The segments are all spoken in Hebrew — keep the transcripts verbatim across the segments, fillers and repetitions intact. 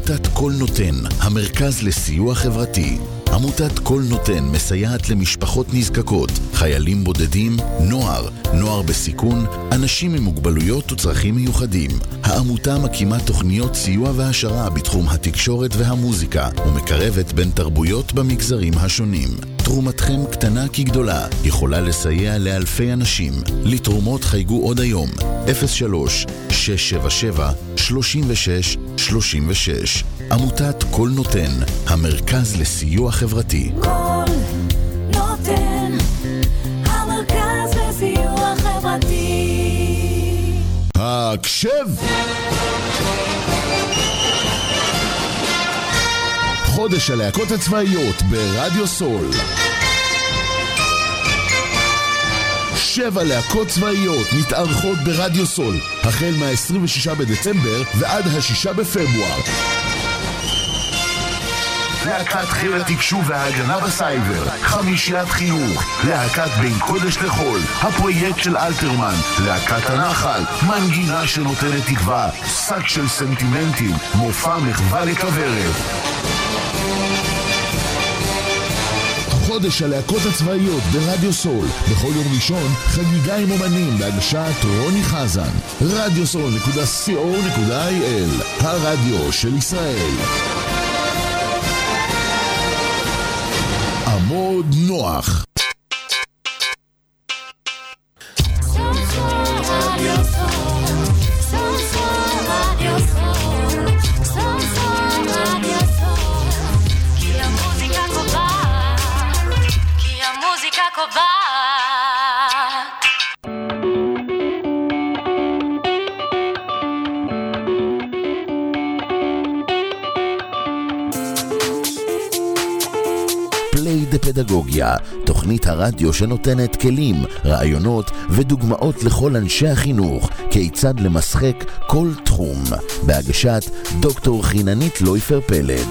עמותת כל נותן, המרכז לסיוע חברתי. עמותת כל נותן מסייעת למשפחות נזקקות, חיילים בודדים, נוער, נוער בסיכון, אנשים עם מוגבלויות וצרכים מיוחדים. העמותה מקימה תוכניות סיוע והשרה בתחום התקשורת והמוזיקה, ומקרבת בין תרבויות במגזרים השונים. תרומתכם קטנה כגדולה, יכולה לסייע לאלפי אנשים. לתרומות חייגו עוד היום, אפס שלוש שש שבע שבע שלושים ושש שלושים ושש. עמותת כל נותן, המרכז לסיוע חברתי. כל נותן, המרכז לסיוע חברתי. הקשב! חודש הלהקות הצבאיות ברדיו סול. שבע להקות צבאיות מתארחות ברדיו סול, החל מה-עשרים ושישה בדצמבר ועד ה-שישה בפברואר. להקת חיל התקשוב וההגנה בסייבר, חמישיית חינוך, להקת בין קודש לחול, הפרויקט של אלתרמן, להקת הנחל, מנגינה שנותנת תקווה, שק של סנטימנטים, מופע מחווה לכוורת. חודש הלהקות הצבאיות ברדיו סול, בכל יום ראשון חגיגה עם אומנים בהגשת רוני חזן. רדיו סול נקודה סי או נקודה איי אל, הרדיו של ישראל. עמוד נוח. פדגוגיה, תוכנית הרדיו שנותנת כלים, רעיונות ודוגמאות לכל אנשי החינוך, כיצד למשחק כל תחום, בהגשת דוקטור חיננית לויפר פלד.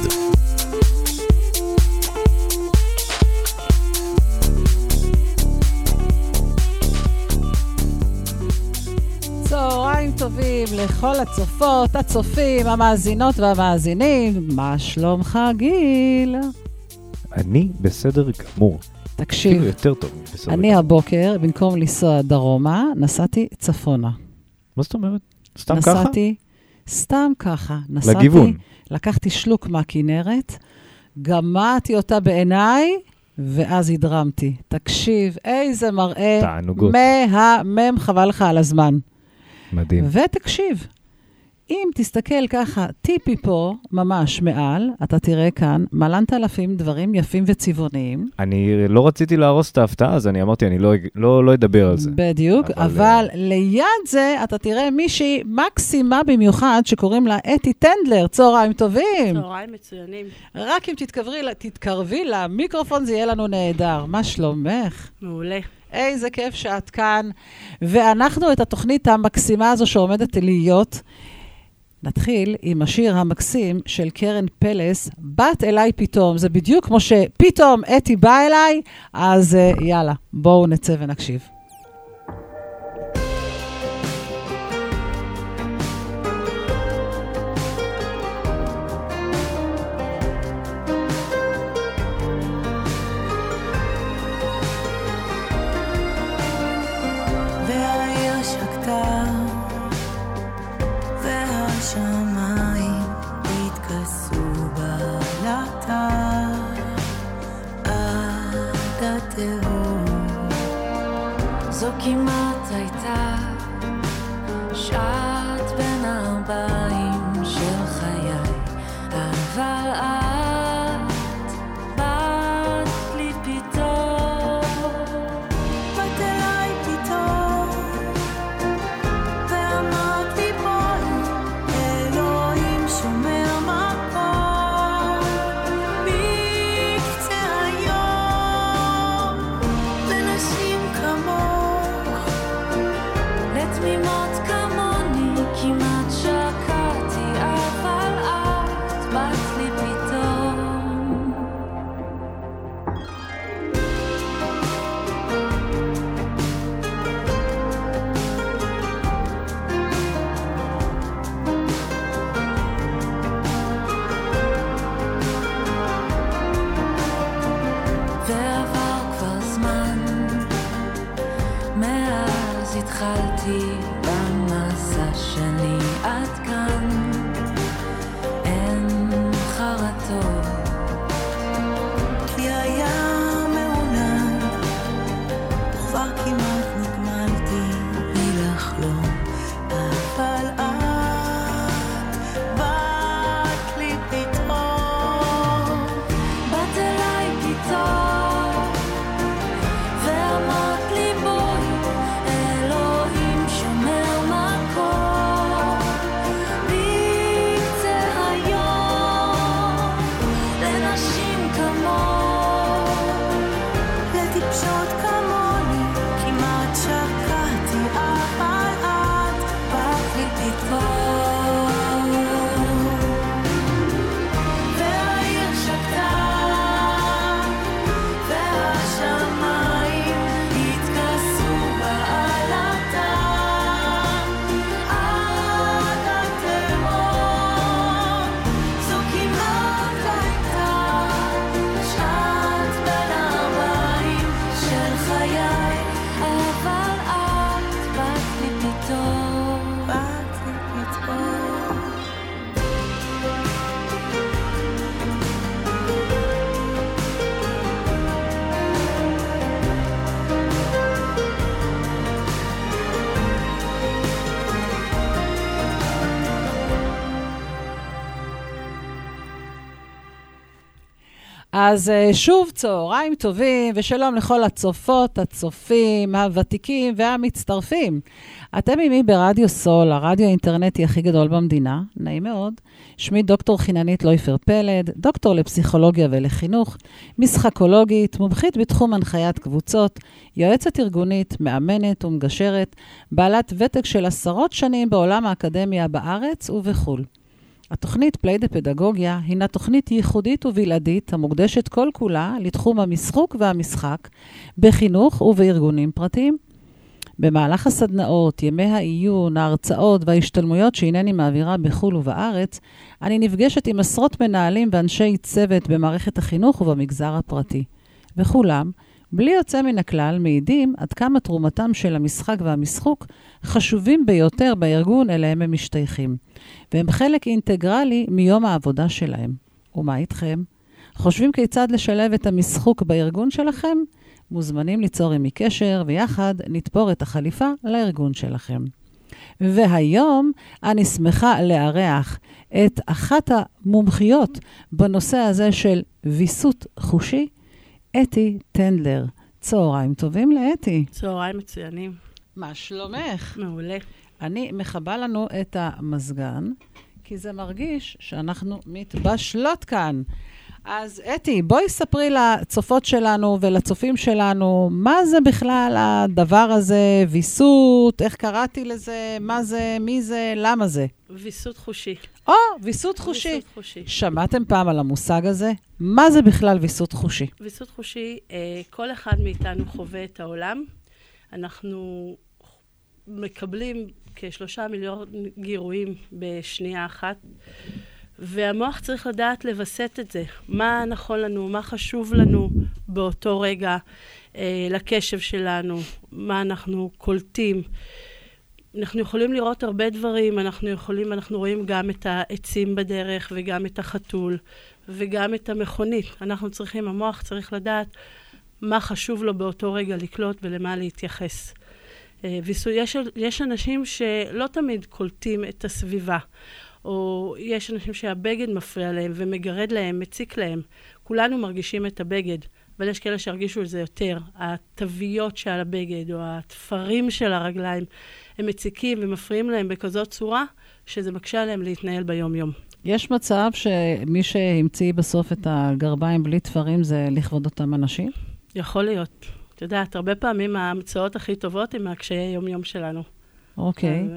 צהריים טובים לכל הצופות, הצופים, המאזינות והמאזינים. מה שלומך גיל? אני בסדר גמור. תקשיב, כאילו יותר טוב. אני גמור. הבוקר, במקום לנסוע דרומה, נסעתי צפונה. מה זאת אומרת? סתם נסעתי, ככה? נסעתי, סתם ככה. נסעתי, לגיוון. לקחתי שלוק מהכינרת, גמעתי אותה בעיניי, ואז הדרמתי. תקשיב, איזה מראה. תענוגות. מהמם, חבל לך על הזמן. מדהים. ותקשיב, אם תסתכל ככה, טיפי פה, ממש מעל, אתה תראה כאן, מלנת אלפים דברים יפים וצבעוניים. אני לא רציתי להרוס את ההפתעה, אז אני אמרתי, אני לא, לא, לא אדבר על זה. בדיוק, אבל, אבל uh... ליד זה, אתה תראה מישהי מקסימה במיוחד, שקוראים לה אתי טנדלר. צהריים טובים. צהריים מצוינים. רק אם תתקרבי, תתקרבי למיקרופון, זה יהיה לנו נהדר. מה שלומך? מעולה. איזה כיף שאת כאן. ואנחנו את התוכנית המקסימה הזו שעומדת להיות, נתחיל עם השיר המקסים של קרן פלס, בת אליי פתאום. זה בדיוק כמו שפתאום אתי בא אליי, אז יאללה, בואו נצא ונקשיב. זו כמעט הייתה שעת בין ארבעים של חיי, אבל את באת לי פתאום, באת אליי פתאום, ואמרת לי בואי, אלוהים שומר מקום, מקצה היום, לנשים כמוך אז שוב צהריים טובים, ושלום לכל הצופות, הצופים, הוותיקים והמצטרפים. אתם עימי ברדיו סול, הרדיו האינטרנטי הכי גדול במדינה, נעים מאוד. שמי דוקטור חיננית לויפר פלד, דוקטור לפסיכולוגיה ולחינוך, משחקולוגית, מומחית בתחום הנחיית קבוצות, יועצת ארגונית, מאמנת ומגשרת, בעלת ותק של עשרות שנים בעולם האקדמיה בארץ ובחול. התוכנית פלייד פדגוגיה הינה תוכנית ייחודית ובלעדית המוקדשת כל כולה לתחום המשחוק והמשחק בחינוך ובארגונים פרטיים. במהלך הסדנאות, ימי העיון, ההרצאות וההשתלמויות שהנני מעבירה בחול ובארץ, אני נפגשת עם עשרות מנהלים ואנשי צוות במערכת החינוך ובמגזר הפרטי. וכולם, בלי יוצא מן הכלל, מעידים עד כמה תרומתם של המשחק והמשחוק חשובים ביותר בארגון אליהם הם משתייכים. והם חלק אינטגרלי מיום העבודה שלהם. ומה איתכם? חושבים כיצד לשלב את המשחוק בארגון שלכם? מוזמנים ליצור עמי קשר, ויחד נתפור את החליפה לארגון שלכם. והיום אני שמחה לארח את אחת המומחיות בנושא הזה של ויסות חושי, אתי טנדלר. צהריים טובים לאתי. צהריים מצוינים. מה שלומך? מעולה. אני מחבה לנו את המזגן, כי זה מרגיש שאנחנו מתבשלות כאן. אז אתי, בואי ספרי לצופות שלנו ולצופים שלנו, מה זה בכלל הדבר הזה, ויסות, איך קראתי לזה, מה זה, מי זה, למה זה? ויסות חושי. או, ויסות חושי. ויסות חושי. שמעתם פעם על המושג הזה? מה זה בכלל ויסות חושי? ויסות חושי, אה, כל אחד מאיתנו חווה את העולם. אנחנו מקבלים כשלושה מיליון גירויים בשנייה אחת, והמוח צריך לדעת לבסט את זה. מה נכון לנו, מה חשוב לנו באותו רגע אה, לקשב שלנו, מה אנחנו קולטים. אנחנו יכולים לראות הרבה דברים, אנחנו יכולים, אנחנו רואים גם את העצים בדרך וגם את החתול וגם את המכונית. אנחנו צריכים, המוח צריך לדעת מה חשוב לו באותו רגע לקלוט ולמה להתייחס. ויש, יש אנשים שלא תמיד קולטים את הסביבה, או יש אנשים שהבגד מפריע להם ומגרד להם, מציק להם. כולנו מרגישים את הבגד, אבל יש כאלה שהרגישו את זה יותר. התוויות של הבגד או התפרים של הרגליים, הם מציקים ומפריעים להם בכזאת צורה, שזה מקשה עליהם להתנהל ביום-יום. יש מצב שמי שהמציא בסוף את הגרביים בלי תפרים זה לכבוד אותם אנשים? יכול להיות. את יודעת, הרבה פעמים ההמצאות הכי טובות הם מהקשיי היום-יום שלנו. אוקיי. אז,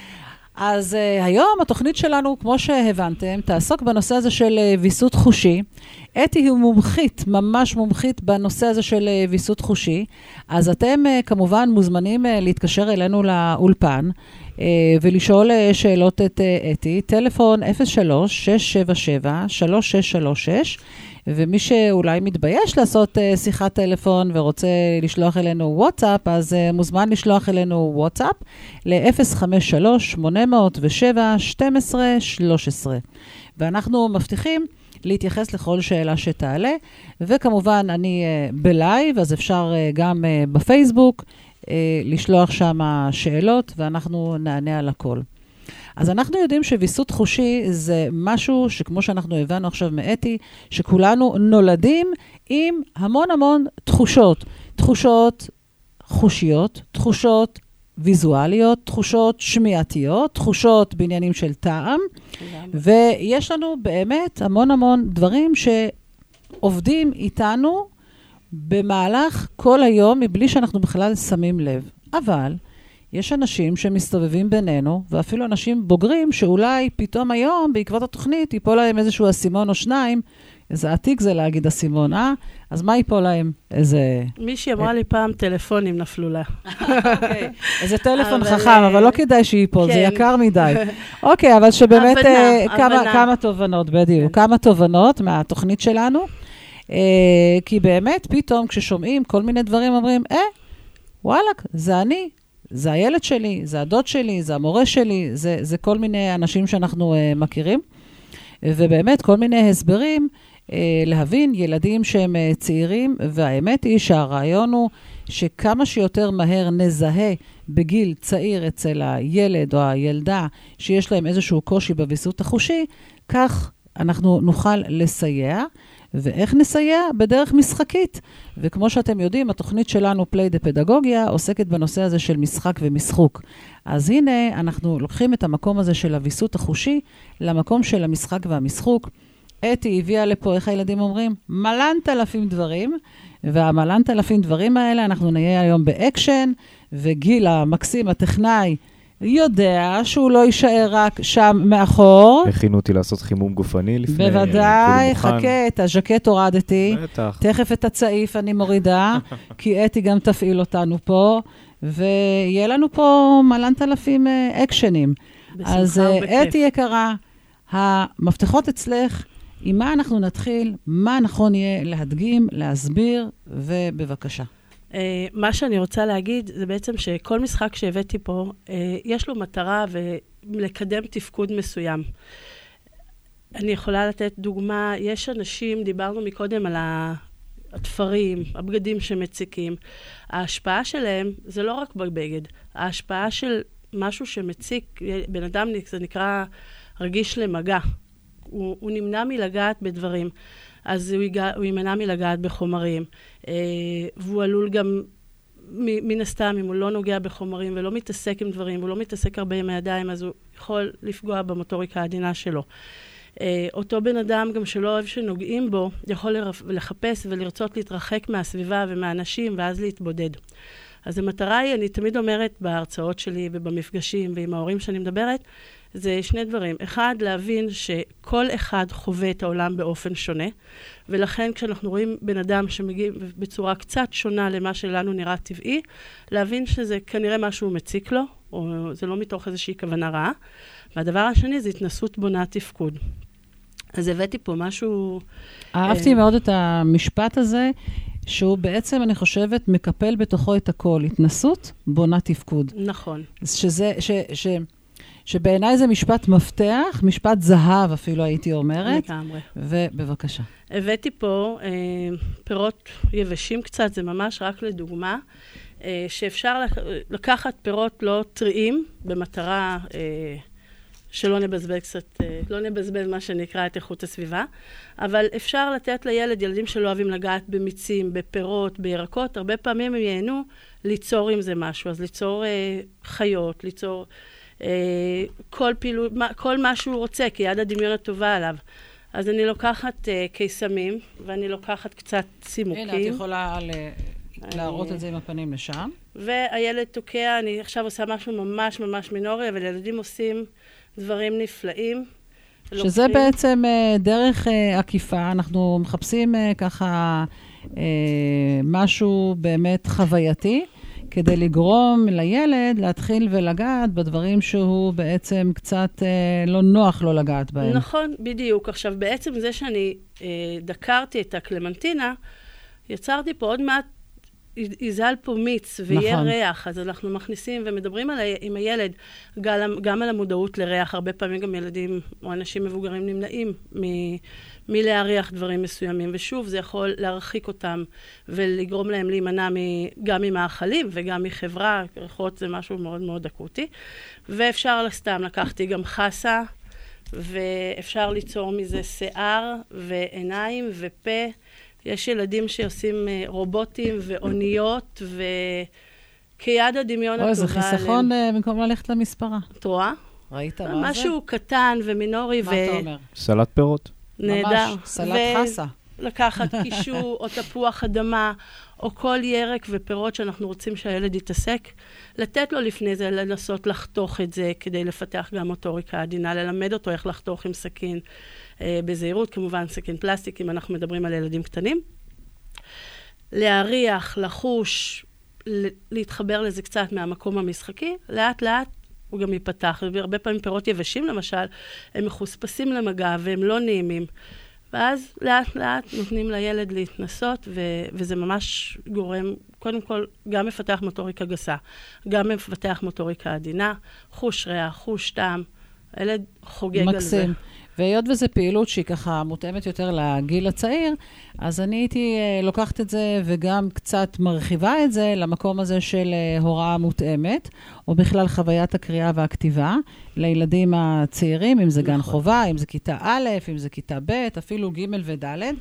אז uh, היום התוכנית שלנו, כמו שהבנתם, תעסוק בנושא הזה של uh, ויסות חושי. אתי היא מומחית, ממש מומחית בנושא הזה של uh, ויסות חושי. אז אתם uh, כמובן מוזמנים uh, להתקשר אלינו לאולפן, uh, ולשאול uh, שאלות את uh, אתי. טלפון אפס שלוש שש שבע שבע שלוש שש שלוש שש, ומי שאולי מתבייש לעשות uh, שיחת טלפון ורוצה לשלוח אלינו וואטסאפ, אז uh, מוזמן לשלוח אלינו וואטסאפ ל-אפס חמש שלוש שמונה אפס שבע שתים עשרה שלוש עשרה. ואנחנו מבטיחים להתייחס לכל שאלה שתעלה, וכמובן אני uh, בלייב, אז אפשר uh, גם uh, בפייסבוק uh, לשלוח שם שאלות, ואנחנו נענה על הכל. אז אנחנו יודעים שוויסות חושי זה משהו שכמו שאנחנו הבנו עכשיו מאתי, שכולנו נולדים עם המון המון תחושות. תחושות חושיות, תחושות ויזואליות, תחושות שמיעתיות, תחושות בעניינים של טעם. ויש לנו באמת המון המון דברים שעובדים איתנו במהלך כל היום, מבלי שאנחנו בכלל שמים לב. אבל יש אנשים שמסתובבים בינינו, ואפילו אנשים בוגרים, שאולי פתאום היום, בעקבות התוכנית, ייפול להם איזשהו אסימון או שניים. איזה עתיק זה להגיד אסימון, אה? אז מה ייפול להם? איזה... מישהי אמרה לי פעם, טלפונים נפלו לה. אוקיי, איזה טלפון חכם, אבל לא כדאי שייפול, זה יקר מדי. אוקיי, אבל שבאמת כמה תובנות, בדיוק, כמה תובנות מהתוכנית שלנו, כי באמת פתאום כששומעים כל מיני דברים, אומרים, אה, וואלק, זה אני. זה הילד שלי, זה הדוד שלי, זה המורה שלי, זה, זה כל מיני אנשים שאנחנו uh, מכירים. ובאמת כל מיני הסברים uh, להבין ילדים שהם uh, צעירים, והאמת היא שהרעיון הוא שכמה שיותר מהר נזהה בגיל צעיר אצל הילד או הילדה שיש להם איזשהו קושי בוויסות החושי, כך אנחנו נוכל לסייע. ואיך נסייע? בדרך משחקית. וכמו שאתם יודעים, התוכנית שלנו, פליי דה פדגוגיה, עוסקת בנושא הזה של משחק ומשחוק. אז הנה, אנחנו לוקחים את המקום הזה של הוויסות החושי, למקום של המשחק והמשחוק. אתי הביאה לפה, איך הילדים אומרים? מלנת אלפים דברים, והמלנת אלפים דברים האלה, אנחנו נהיה היום באקשן, וגיל המקסים, הטכנאי, יודע שהוא לא יישאר רק שם מאחור. הכינו אותי לעשות חימום גופני לפני. בוודאי, חכה, את הז'קט הורדתי. בטח. תכף את הצעיף אני מורידה, כי אתי גם תפעיל אותנו פה, ויהיה לנו פה מלנת אלפים אקשנים. אז אתי יקרה, המפתחות אצלך, עם מה אנחנו נתחיל, מה נכון יהיה להדגים, להסביר, ובבקשה. Uh, מה שאני רוצה להגיד זה בעצם שכל משחק שהבאתי פה, uh, יש לו מטרה ולקדם תפקוד מסוים. אני יכולה לתת דוגמה, יש אנשים, דיברנו מקודם על התפרים, הבגדים שמציקים. ההשפעה שלהם זה לא רק בבגד, ההשפעה של משהו שמציק, בן אדם זה נקרא רגיש למגע. הוא, הוא נמנע מלגעת בדברים. אז הוא, יגע, הוא יימנע מלגעת בחומרים, אה, והוא עלול גם, מ, מן הסתם, אם הוא לא נוגע בחומרים ולא מתעסק עם דברים, הוא לא מתעסק הרבה עם הידיים, אז הוא יכול לפגוע במוטוריקה העדינה שלו. אה, אותו בן אדם, גם שלא אוהב שנוגעים בו, יכול לחפש ולרצות להתרחק מהסביבה ומהאנשים, ואז להתבודד. אז המטרה היא, אני תמיד אומרת בהרצאות שלי ובמפגשים ועם ההורים שאני מדברת, זה שני דברים. אחד, להבין שכל אחד חווה את העולם באופן שונה, ולכן כשאנחנו רואים בן אדם שמגיע בצורה קצת שונה למה שלנו נראה טבעי, להבין שזה כנראה משהו מציק לו, או זה לא מתוך איזושהי כוונה רעה. והדבר השני זה התנסות בונה תפקוד. אז הבאתי פה משהו... אהבתי מאוד את המשפט הזה, שהוא בעצם, אני חושבת, מקפל בתוכו את הכל. התנסות בונה תפקוד. נכון. שזה... ש, ש, שבעיניי זה משפט מפתח, משפט זהב אפילו הייתי אומרת. לגמרי. ובבקשה. הבאתי פה אה, פירות יבשים קצת, זה ממש רק לדוגמה, אה, שאפשר לקחת פירות לא טריים, במטרה אה, שלא נבזבז קצת, אה, לא נבזבז מה שנקרא את איכות הסביבה, אבל אפשר לתת לילד, ילדים שלא אוהבים לגעת במיצים, בפירות, בירקות, הרבה פעמים הם ייהנו ליצור עם זה משהו, אז ליצור אה, חיות, ליצור... כל פעילות, כל מה שהוא רוצה, כי יד הדמיון הטובה עליו. אז אני לוקחת קיסמים, ואני לוקחת קצת צימוקים. הנה, את יכולה להראות את זה עם הפנים לשם. והילד תוקע, אני עכשיו עושה משהו ממש ממש מינורי, אבל ילדים עושים דברים נפלאים. שזה בעצם דרך עקיפה, אנחנו מחפשים ככה משהו באמת חווייתי, כדי לגרום לילד להתחיל ולגעת בדברים שהוא בעצם קצת אה, לא נוח לו לגעת בהם. נכון, בדיוק. עכשיו, בעצם זה שאני אה, דקרתי את הקלמנטינה, יצרתי פה עוד מעט, יזל פה מיץ ויהיה נכון. ריח, אז אנחנו מכניסים ומדברים על, עם הילד גם, גם על המודעות לריח. הרבה פעמים גם ילדים או אנשים מבוגרים נמנעים מ... מלהריח דברים מסוימים, ושוב, זה יכול להרחיק אותם ולגרום להם להימנע גם ממאכלים וגם מחברה, ריחות זה משהו מאוד מאוד אקוטי, ואפשר סתם, לקחתי גם חסה, ואפשר ליצור מזה שיער ועיניים ופה, יש ילדים שעושים רובוטים ואוניות, וכיד הדמיון הטובה. אוי, זה חיסכון במקום ללכת למספרה. את רואה? ראית מה זה? משהו קטן ומינורי. מה אתה אומר? סלט פירות. נהדר. ממש, סלט חסה. לקחת קישור או תפוח אדמה, או כל ירק ופירות שאנחנו רוצים שהילד יתעסק, לתת לו לפני זה לנסות לחתוך את זה, כדי לפתח גם מוטוריקה עדינה, ללמד אותו איך לחתוך עם סכין אה, בזהירות, כמובן סכין פלסטיק, אם אנחנו מדברים על ילדים קטנים. להריח, לחוש, להתחבר לזה קצת מהמקום המשחקי, לאט לאט הוא גם ייפתח. הרבה פעמים פירות יבשים למשל, הם מחוספסים למגע והם לא נעימים. ואז לאט לאט נותנים לילד להתנסות, ו- וזה ממש גורם, קודם כל, גם מפתח מוטוריקה גסה, גם מפתח מוטוריקה עדינה, חוש ריח, חוש טעם, הילד חוגג מקסים. על זה. והיות וזו פעילות שהיא ככה מותאמת יותר לגיל הצעיר, אז אני הייתי לוקחת את זה וגם קצת מרחיבה את זה למקום הזה של הוראה מותאמת, או בכלל חוויית הקריאה והכתיבה, לילדים הצעירים, אם זה גן חובה, אם זה כיתה א', אם זה כיתה ב', אפילו ג' וד',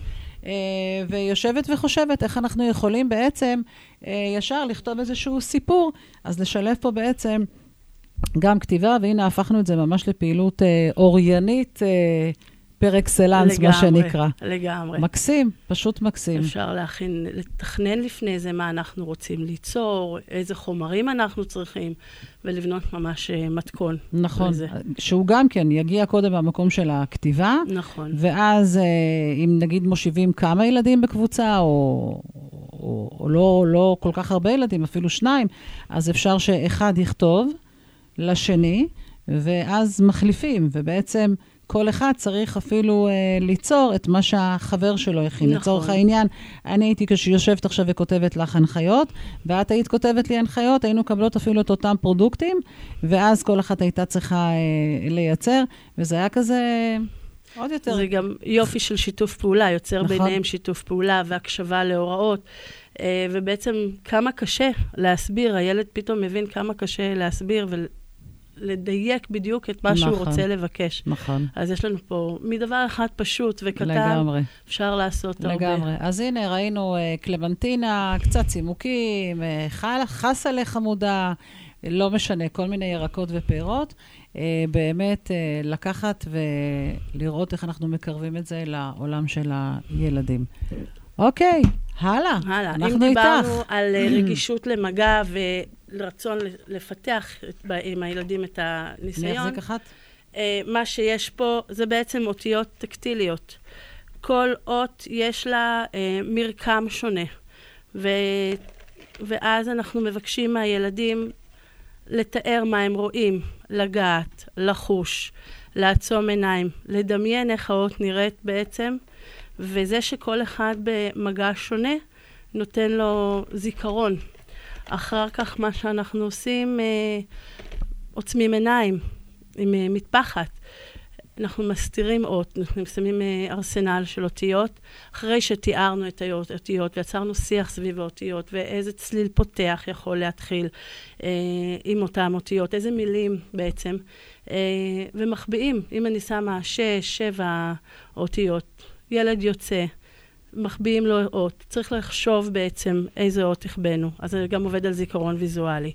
ויושבת וחושבת איך אנחנו יכולים בעצם ישר לכתוב איזשהו סיפור, אז לשלב פה בעצם גם כתיבה, והנה הפכנו את זה ממש לפעילות אוריינית, פר אקסלנס, מה שנקרא. לגמרי. מקסים, פשוט מקסים. אפשר להכין, לתכנן לפני זה מה אנחנו רוצים ליצור, איזה חומרים אנחנו צריכים, ולבנות ממש מתכון. נכון, לזה. שהוא גם כן יגיע קודם במקום של הכתיבה. נכון. ואז אם נגיד מושיבים כמה ילדים בקבוצה, או, או, או לא, לא כל כך הרבה ילדים, אפילו שניים, אז אפשר שאחד יכתוב לשני, ואז מחליפים, ובעצם כל אחד צריך אפילו אה, ליצור את מה שהחבר שלו הכין. נכון. לצורך העניין, אני הייתי כשיושבת עכשיו וכותבת לך הנחיות, ואת היית כותבת לי הנחיות, היינו קבלות אפילו את אותם פרודוקטים, ואז כל אחת הייתה צריכה אה, לייצר, וזה היה כזה עוד יותר. זה גם יופי של שיתוף פעולה, יוצר נכון. ביניהם שיתוף פעולה והקשבה להוראות, אה, ובעצם כמה קשה להסביר, הילד פתאום מבין כמה קשה להסביר ול... לדייק בדיוק את מה שהוא רוצה לבקש. נכון. אז יש לנו פה מדבר אחד פשוט וקטן, לגמרי. אפשר לעשות הרבה. לגמרי. אז הנה, ראינו קלמנטינה, קצת צימוקים, חסלה חמודה, לא משנה, כל מיני ירקות ופירות. באמת לקחת ולראות איך אנחנו מקרבים את זה לעולם של הילדים. אוקיי, הלאה. הלאה. אנחנו אם איתך. דיברנו על רגישות למגע ו... לרצון לפתח עם הילדים את הניסיון. מי יחזיק אחת? מה שיש פה זה בעצם אותיות טקטיליות. כל אות יש לה מרקם שונה. ו... ואז אנחנו מבקשים מהילדים לתאר מה הם רואים, לגעת, לחוש, לעצום עיניים, לדמיין איך האות נראית בעצם, וזה שכל אחד במגע שונה נותן לו זיכרון. אחר כך מה שאנחנו עושים, אה, עוצמים עיניים עם אה, מטפחת. אנחנו מסתירים אות, אנחנו שמים אה, ארסנל של אותיות, אחרי שתיארנו את האותיות ויצרנו שיח סביב האותיות, ואיזה צליל פותח יכול להתחיל אה, עם אותם אותיות, איזה מילים בעצם, אה, ומחביאים. אם אני שמה שש, שבע אותיות, ילד יוצא, מחביאים לו אות. צריך לחשוב בעצם איזה אות תכבנו. אז זה גם עובד על זיכרון ויזואלי.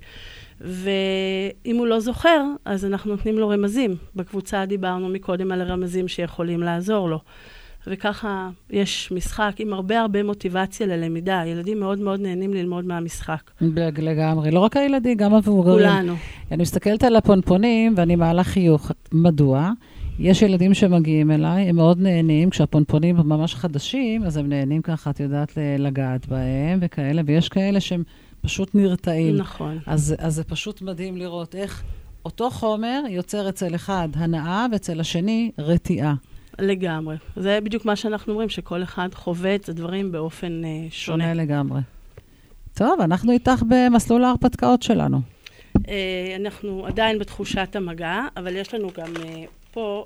ואם הוא לא זוכר, אז אנחנו נותנים לו רמזים. בקבוצה דיברנו מקודם על הרמזים שיכולים לעזור לו. וככה יש משחק עם הרבה הרבה מוטיבציה ללמידה. ילדים מאוד מאוד נהנים ללמוד מהמשחק. לגמרי. לא רק הילדים, גם המבוגרים. כולנו. אני מסתכלת על הפונפונים ואני מעלה חיוך. מדוע? יש ילדים שמגיעים אליי, הם מאוד נהנים, כשהפונפונים ממש חדשים, אז הם נהנים ככה, את יודעת, לגעת בהם וכאלה, ויש כאלה שהם פשוט נרתעים. נכון. אז, אז זה פשוט מדהים לראות איך אותו חומר יוצר אצל אחד הנאה, ואצל השני רתיעה. לגמרי. זה בדיוק מה שאנחנו אומרים, שכל אחד חווה את הדברים באופן uh, שונה. שונה לגמרי. טוב, אנחנו איתך במסלול ההרפתקאות שלנו. Uh, אנחנו עדיין בתחושת המגע, אבל יש לנו גם... Uh, פה,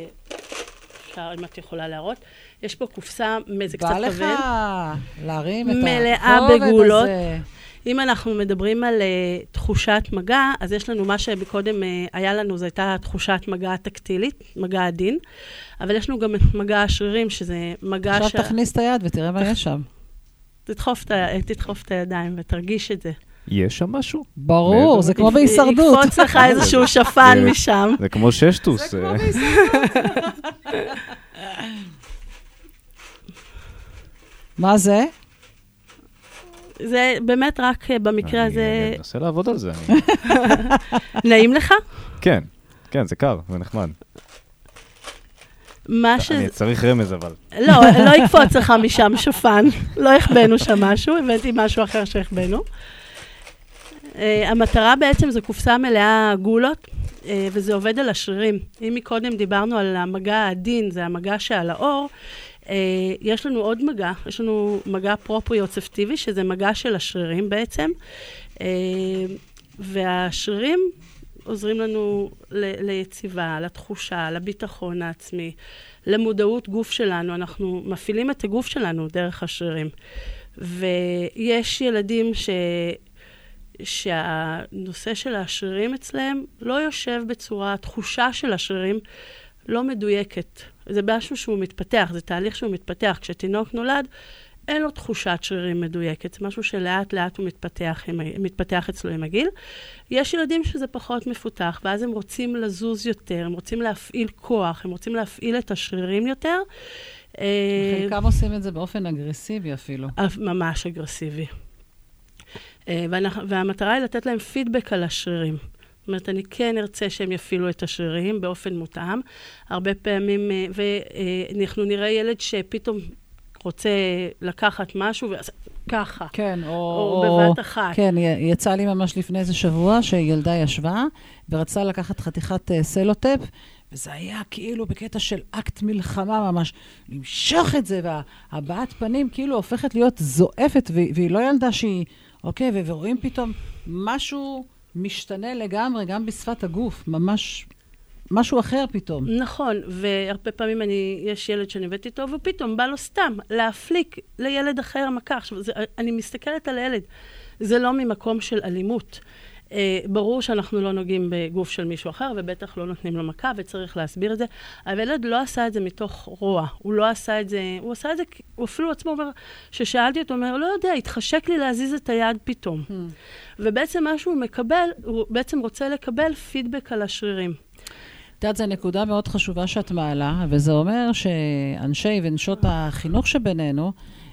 אפשר, אם את יכולה להראות, יש פה קופסה, זה קצת כבד. בא לך להרים את מלאה בגולות. אם אנחנו מדברים על uh, תחושת מגע, אז יש לנו מה שבקודם uh, היה לנו, זו הייתה תחושת מגע טקטילית, מגע עדין, אבל יש לנו גם את מגע השרירים, שזה מגע עכשיו ש... עכשיו תכניס את היד ותראה מה יש שם. תדחוף את, תדחוף את הידיים ותרגיש את זה. יש שם משהו? ברור, זה כמו בהישרדות. יקפוץ לך איזשהו שפן משם. זה כמו ששטוס. זה כמו בהישרדות. מה זה? זה באמת רק במקרה הזה... אני מנסה לעבוד על זה. נעים לך? כן, כן, זה קר, זה נחמד. מה ש... אני צריך רמז אבל. לא, לא יקפוץ לך משם שפן. לא הכבנו שם משהו, הבאתי משהו אחר שהכבנו. המטרה בעצם זו קופסה מלאה גולות, וזה עובד על השרירים. אם מקודם דיברנו על המגע העדין, זה המגע שעל האור, יש לנו עוד מגע, יש לנו מגע פרופריוצפטיבי, שזה מגע של השרירים בעצם, והשרירים עוזרים לנו ליציבה, לתחושה, לביטחון העצמי, למודעות גוף שלנו. אנחנו מפעילים את הגוף שלנו דרך השרירים. ויש ילדים ש... שהנושא של השרירים אצלהם לא יושב בצורה, התחושה של השרירים לא מדויקת. זה משהו שהוא מתפתח, זה תהליך שהוא מתפתח. כשתינוק נולד, אין לו תחושת שרירים מדויקת, זה משהו שלאט לאט הוא מתפתח, מתפתח אצלו עם הגיל. יש ילדים שזה פחות מפותח, ואז הם רוצים לזוז יותר, הם רוצים להפעיל כוח, הם רוצים להפעיל את השרירים יותר. חלקם עושים את זה באופן אגרסיבי אפילו. ממש אגרסיבי. והמטרה היא לתת להם פידבק על השרירים. זאת אומרת, אני כן ארצה שהם יפעילו את השרירים באופן מותאם. הרבה פעמים, ואנחנו נראה ילד שפתאום רוצה לקחת משהו, ככה. כן, או... או בבת אחת. כן, יצא לי ממש לפני איזה שבוע, שילדה ישבה, ורצה לקחת חתיכת סלוטפ, וזה היה כאילו בקטע של אקט מלחמה ממש, למשוך את זה, והבעת פנים כאילו הופכת להיות זועפת, והיא לא ילדה שהיא, אוקיי, ורואים פתאום משהו משתנה לגמרי, גם בשפת הגוף, ממש... משהו אחר פתאום. נכון, והרבה פעמים אני, יש ילד שאני הבאתי איתו, ופתאום בא לו סתם להפליק לילד אחר מכה. עכשיו, זה, אני מסתכלת על הילד, זה לא ממקום של אלימות. אה, ברור שאנחנו לא נוגעים בגוף של מישהו אחר, ובטח לא נותנים לו מכה, וצריך להסביר את זה. אבל הילד לא עשה את זה מתוך רוע. הוא לא עשה את זה, הוא עשה את זה, הוא אפילו עצמו אומר, ששאלתי אותו, אומר, לא יודע, התחשק לי להזיז את היד פתאום. Hmm. ובעצם מה שהוא מקבל, הוא בעצם רוצה לקבל פידבק על השרירים. את יודעת, זו נקודה מאוד חשובה שאת מעלה, וזה אומר שאנשי ונשות החינוך שבינינו,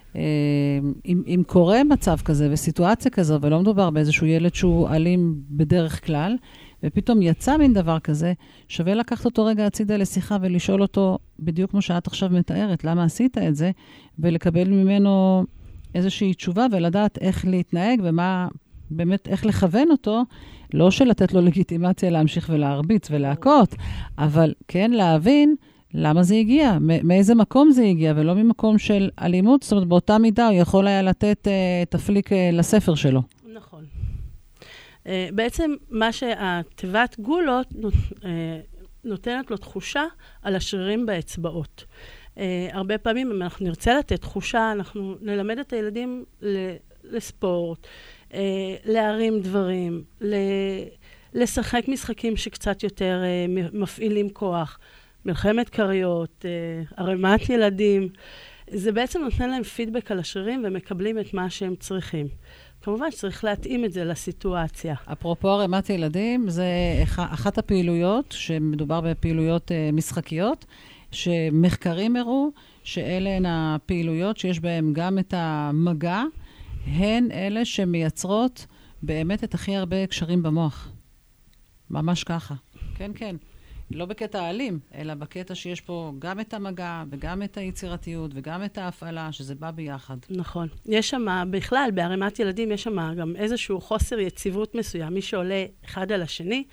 אם, אם קורה מצב כזה וסיטואציה כזו, ולא מדובר באיזשהו ילד שהוא אלים בדרך כלל, ופתאום יצא מן דבר כזה, שווה לקחת אותו רגע הצידה לשיחה ולשאול אותו, בדיוק כמו שאת עכשיו מתארת, למה עשית את זה, ולקבל ממנו איזושהי תשובה, ולדעת איך להתנהג ומה... באמת איך לכוון אותו, לא שלתת לו לגיטימציה להמשיך ולהרביץ ולהכות, אבל כן להבין למה זה הגיע, מאיזה מקום זה הגיע, ולא ממקום של אלימות, זאת אומרת, באותה מידה הוא יכול היה לתת uh, תפליק uh, לספר שלו. נכון. Uh, בעצם מה שהתיבת גולות נות, uh, נותנת לו תחושה על השרירים באצבעות. Uh, הרבה פעמים, אם אנחנו נרצה לתת תחושה, אנחנו נלמד את הילדים ל- לספורט, Uh, להרים דברים, ל- לשחק משחקים שקצת יותר uh, מפעילים כוח, מלחמת קריות, uh, ערימת ילדים. זה בעצם נותן להם פידבק על השרירים ומקבלים את מה שהם צריכים. כמובן שצריך להתאים את זה לסיטואציה. אפרופו ערימת ילדים, זה אחת הפעילויות, שמדובר בפעילויות uh, משחקיות, שמחקרים הראו שאלה הן הפעילויות שיש בהן גם את המגע, הן אלה שמייצרות באמת את הכי הרבה קשרים במוח. ממש ככה. כן, כן. לא בקטע אלים, אלא בקטע שיש פה גם את המגע, וגם את היצירתיות, וגם את ההפעלה, שזה בא ביחד. נכון. יש שם, בכלל, בערימת ילדים, יש שם גם איזשהו חוסר יציבות מסוים, מי שעולה אחד על השני.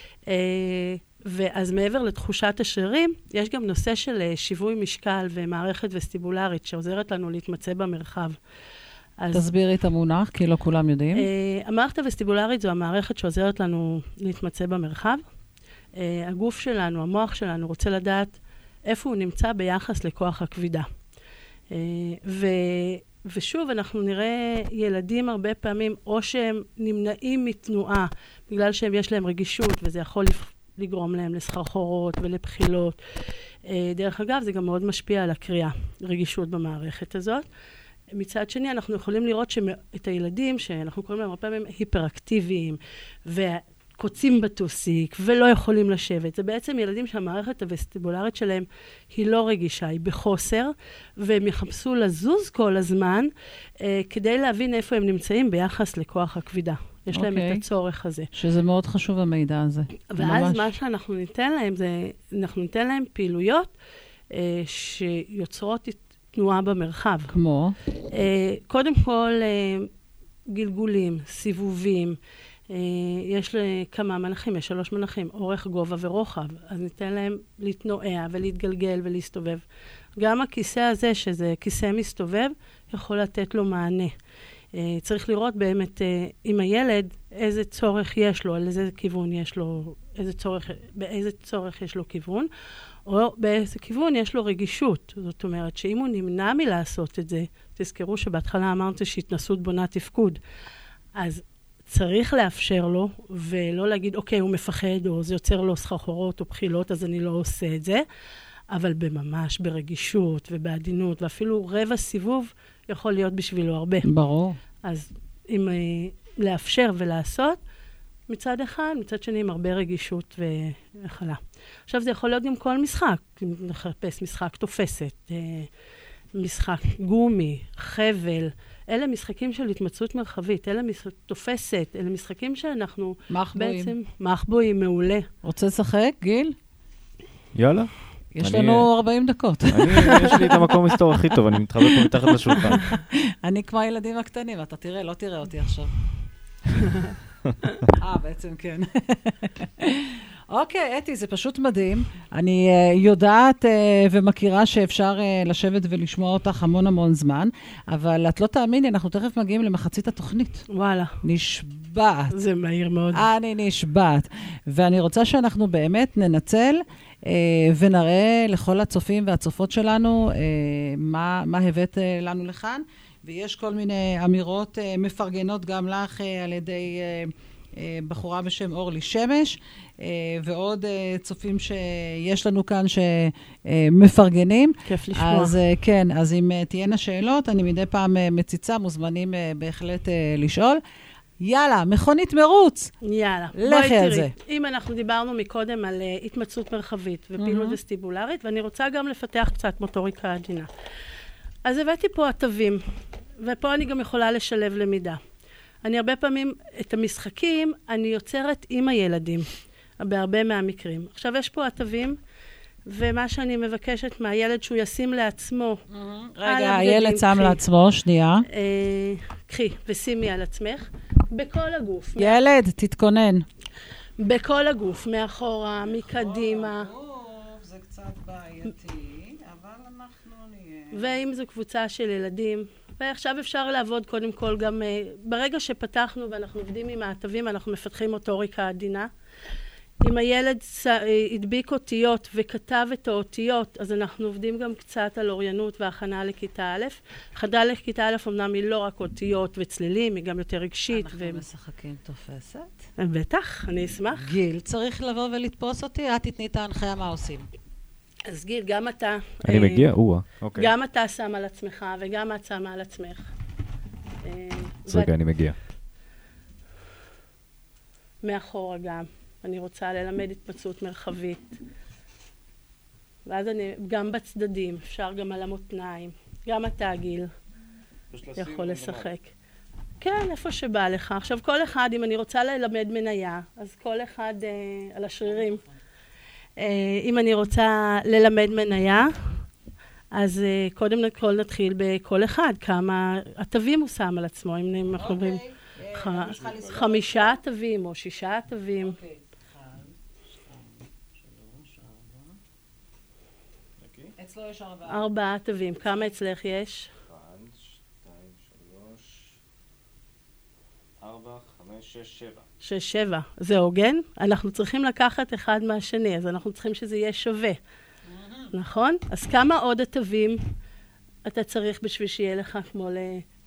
ואז מעבר לתחושת השרירים, יש גם נושא של שיווי משקל ומערכת וסטיבולרית, שעוזרת לנו להתמצא במרחב. אז, תסבירי את המונח, כי לא כולם יודעים. Uh, המערכת הווסטיבולרית זו המערכת שעוזרת לנו להתמצא במרחב. Uh, הגוף שלנו, המוח שלנו, רוצה לדעת איפה הוא נמצא ביחס לכוח הכבידה. Uh, ו, ושוב, אנחנו נראה ילדים הרבה פעמים, או שהם נמנעים מתנועה, בגלל שהם יש להם רגישות, וזה יכול לגרום להם לסחרחורות ולבחילות. Uh, דרך אגב, זה גם מאוד משפיע על הקריאה, רגישות במערכת הזאת. מצד שני, אנחנו יכולים לראות שאת הילדים, שאנחנו קוראים להם הרבה פעמים היפראקטיביים, וקוצים בטוסיק, ולא יכולים לשבת. זה בעצם ילדים שהמערכת הווסטיבולרית שלהם היא לא רגישה, היא בחוסר, והם יחפשו לזוז כל הזמן, אה, כדי להבין איפה הם נמצאים ביחס לכוח הכבידה. יש okay. להם את הצורך הזה. שזה מאוד חשוב המידע הזה. ואז ממש. מה שאנחנו ניתן להם, זה, אנחנו ניתן להם פעילויות אה, שיוצרות את תנועה במרחב. כמו? Uh, קודם כל, uh, גלגולים, סיבובים, uh, יש כמה מנחים, יש שלוש מנחים, אורך, גובה ורוחב. אז ניתן להם להתנועע ולהתגלגל ולהסתובב. גם הכיסא הזה, שזה כיסא מסתובב, יכול לתת לו מענה. Uh, צריך לראות באמת uh, עם הילד איזה צורך יש לו, על איזה כיוון יש לו, איזה צורך, באיזה צורך יש לו כיוון. או באיזה כיוון יש לו רגישות. זאת אומרת, שאם הוא נמנע מלעשות את זה, תזכרו שבהתחלה אמרתי שהתנסות בונה תפקוד, אז צריך לאפשר לו, ולא להגיד, אוקיי, הוא מפחד, או זה יוצר לו סחרחורות או בחילות, אז אני לא עושה את זה. אבל בממש ברגישות ובעדינות, ואפילו רבע סיבוב יכול להיות בשבילו הרבה. ברור. אז אם אה, לאפשר ולעשות, מצד אחד, מצד שני, עם הרבה רגישות והכלה. עכשיו, זה יכול להיות גם כל משחק. אם נחפש משחק תופסת, אה, משחק גומי, חבל. אלה משחקים של התמצאות מרחבית, אלה משחק תופסת, אלה משחקים שאנחנו מחבואים. בעצם... מחבואים, מעולה. רוצה לשחק, גיל? יאללה. יש אני- לנו ארבעים דקות. אני, יש לי את המקום מסתור הכי טוב, אני מתחבא פה מתחת לשולחן. אני כמו הילדים הקטנים, אתה תראה, לא תראה אותי עכשיו. אה, בעצם כן. אוקיי, אתי, זה פשוט מדהים. אני uh, יודעת uh, ומכירה שאפשר uh, לשבת ולשמוע אותך המון המון זמן, אבל את לא תאמיני, אנחנו תכף מגיעים למחצית התוכנית. וואלה, נשבעת. זה מהיר מאוד. אני נשבעת. ואני רוצה שאנחנו באמת ננצל אה, ונראה לכל הצופים והצופות שלנו אה, מה, מה הבאת אה, לנו לכאן. ויש כל מיני אמירות אה, מפרגנות גם לך אה, על ידי אה, אה, בחורה בשם אורלי שמש, אה, ועוד אה, צופים שיש לנו כאן שמפרגנים. כיף לשמוע. אז אה, כן, אז אם אה, תהיינה שאלות, אני מדי פעם אה, מציצה, מוזמנים אה, בהחלט אה, לשאול. יאללה, מכונית מרוץ. יאללה, לכי על תראי. זה. אם אנחנו דיברנו מקודם על uh, התמצאות מרחבית ופעילות מהמם. וסטיבולרית, ואני רוצה גם לפתח קצת מוטוריקה עדינה. אז הבאתי פה עטבים, ופה אני גם יכולה לשלב למידה. אני הרבה פעמים, את המשחקים, אני יוצרת עם הילדים, בהרבה מהמקרים. עכשיו, יש פה עטבים, ומה שאני מבקשת מהילד שהוא ישים לעצמו, רגע, הבגדים, הילד שם קחי. לעצמו, שנייה. אה, קחי ושימי על עצמך, בכל הגוף. ילד, תתכונן. בכל הגוף, מאחורה, מקדימה, זה קצת בעייתי, אבל אנחנו נהיה... ואם זו קבוצה של ילדים. ועכשיו אפשר לעבוד קודם כל גם, אה, ברגע שפתחנו ואנחנו עובדים עם העטבים, אנחנו מפתחים מוטוריקה עדינה. אם הילד צ- אה, הדביק אותיות וכתב את האותיות, אז אנחנו עובדים גם קצת על אוריינות והכנה לכיתה א'. הכנה לכיתה א' אמנם היא לא רק אותיות וצלילים, היא גם יותר רגשית. אנחנו משחקים תופסת. בטח, אני אשמח. גיל, צריך לבוא ולתפוס אותי, את תתני את ההנחיה מה עושים. אז גיל, גם אתה... אני אה, מגיע, או-אה, אוקיי. גם אתה שם על עצמך וגם את שמה על עצמך. אה, אז רגע, אני מגיע. מאחורה גם. אני רוצה ללמד התמצאות מרחבית. ואז אני, גם בצדדים, אפשר גם על המותניים. גם אתה, גיל, יכול לשחק. כן, איפה שבא לך. עכשיו, כל אחד, אם אני רוצה ללמד מניה, אז כל אחד אה, על השרירים. אה, אם אני רוצה ללמד מניה, אז אה, קודם כל נתחיל בכל אחד, כמה עטבים הוא שם על עצמו, אם אנחנו אומרים ח- חמישה עטבים או שישה עטבים. אצלו יש ארבעה. ארבעה עטבים. כמה אצלך יש? אחד, שתיים, שלוש, ארבע, חמש, שש, שבע. שש, שבע. זה הוגן? אנחנו צריכים לקחת אחד מהשני, אז אנחנו צריכים שזה יהיה שווה. נכון? אז כמה עוד עטבים אתה צריך בשביל שיהיה לך כמו ל...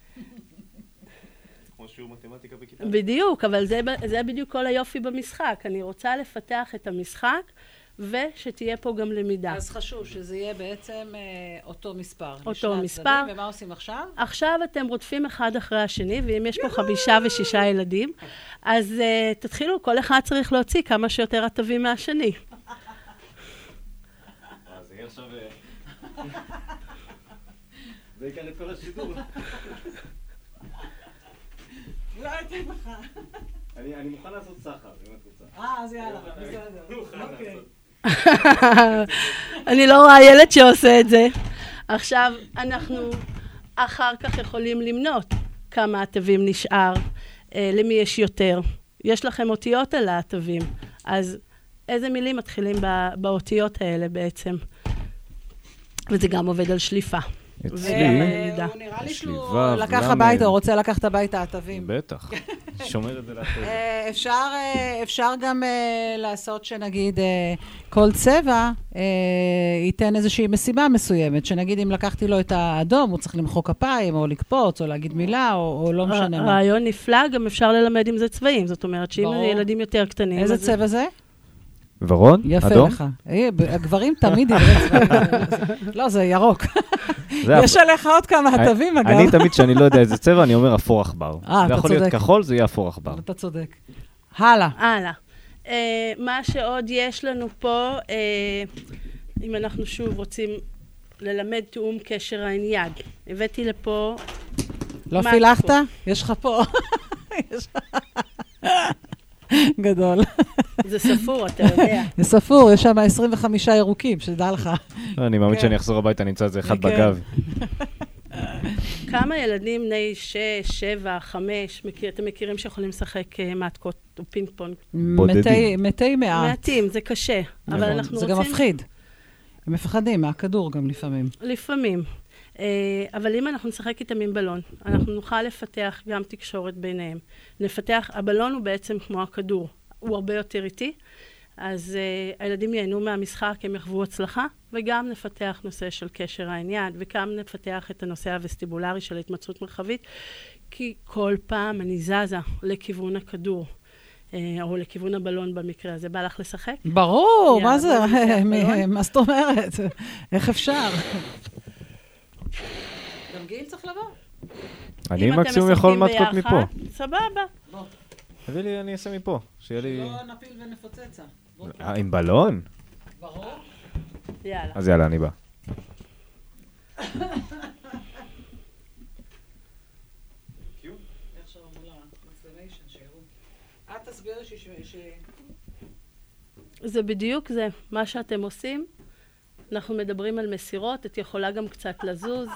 כמו שיעור מתמטיקה בכיתה. בדיוק, אבל זה, ב- זה בדיוק כל היופי במשחק. אני רוצה לפתח את המשחק, ושתהיה פה גם למידה. אז חשוב שזה יהיה בעצם אה, אותו מספר. אותו לשני מספר. הצדדים. ומה עושים עכשיו? עכשיו אתם רודפים אחד אחרי השני, ואם יש פה חמישה ושישה ילדים, אז uh, תתחילו, כל אחד צריך להוציא כמה שיותר עטבים מהשני. אז זה יהיה עכשיו... זה יקר את כל השידור. לא הייתי לך. אני מוכן לעשות סחר, אם את רוצה. אה, אז יאללה, בסדר. אוקיי. אני לא רואה ילד שעושה את זה. עכשיו, אנחנו אחר כך יכולים למנות כמה עטבים נשאר, אה, למי יש יותר. יש לכם אותיות על העטבים, אז איזה מילים מתחילים בא, באותיות האלה בעצם? וזה גם עובד על שליפה. אצלי, למידה. הוא נראה לי יש לי שהוא וו, לקח למד. הביתה, הוא רוצה לקחת הביתה עטבים. בטח. שומר את זה לאחרי זה. אה, אפשר, אה, אפשר גם אה, לעשות שנגיד אה, כל צבע אה, ייתן איזושהי משימה מסוימת, שנגיד אם לקחתי לו את האדום, הוא צריך למחוא כפיים, או לקפוץ, או להגיד מילה, או, או לא משנה מה. רעיון נפלא, גם אפשר ללמד עם זה צבעים. זאת אומרת שאם ברור. ילדים יותר קטנים... איזה אז- צבע זה? ורוד? יפה אדום? לך. אה, ב- הגברים תמיד יראה צבע. לא, זה ירוק. זה יש עליך עוד כמה הטבים, אגב. אני תמיד, שאני לא יודע איזה צבע, אני אומר אפור עכבר. אה, זה אתה יכול להיות צודק. כחול, זה יהיה אפור עכבר. אתה צודק. הלאה. הלאה. אה, מה שעוד יש לנו פה, אה, אם אנחנו שוב רוצים ללמד תיאום קשר העניין. הבאתי לפה... לא מה פילחת? פה? יש לך פה. יש- גדול. זה ספור, אתה יודע. זה ספור, יש שם עשרים וחמישה ירוקים, שתדע לך. אני מאמין כן. שאני אחזור הביתה, נמצא איזה אחד כן. בגב. כמה ילדים בני שש, שבע, חמש, מכיר, אתם מכירים שיכולים לשחק אה, מתקות או פינג פונג? בודדים. מתי- מתי מעט. מעטים, זה קשה. אבל נכון. אנחנו זה רוצים... גם מפחיד. הם מפחדים מהכדור גם לפעמים. לפעמים. אה, אבל אם אנחנו נשחק איתם עם בלון, אנחנו נוכל לפתח גם תקשורת ביניהם. נפתח, הבלון הוא בעצם כמו הכדור, הוא הרבה יותר איטי, אז uh, הילדים ייהנו מהמשחק, הם יחוו הצלחה, וגם נפתח נושא של קשר העניין, וגם נפתח את הנושא הווסטיבולרי של התמצאות מרחבית, כי כל פעם אני זזה לכיוון הכדור, uh, או לכיוון הבלון במקרה הזה. בא לך לשחק? ברור, יאללה, מה זה? בוא ניקח בלון. מה זאת אומרת? איך אפשר? גם גיל צריך לבוא? אני אם אתם מקסימום יכול משחקים מתקות מפה. ביחד, סבבה. תביא לי, אני אעשה מפה. שיהיה לי... נפיל ונפוצץ. אה, עם בלון? ברור. יאללה. אז יאללה, אני בא. את תסבירי ש... זה בדיוק זה, מה שאתם עושים. אנחנו מדברים על מסירות, את יכולה גם קצת לזוז.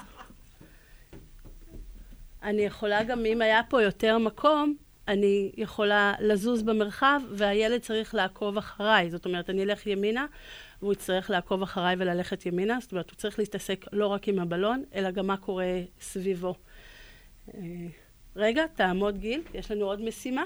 אני יכולה גם, אם היה פה יותר מקום, אני יכולה לזוז במרחב, והילד צריך לעקוב אחריי. זאת אומרת, אני אלך ימינה, והוא יצטרך לעקוב אחריי וללכת ימינה. זאת אומרת, הוא צריך להתעסק לא רק עם הבלון, אלא גם מה קורה סביבו. רגע, תעמוד גיל, יש לנו עוד משימה.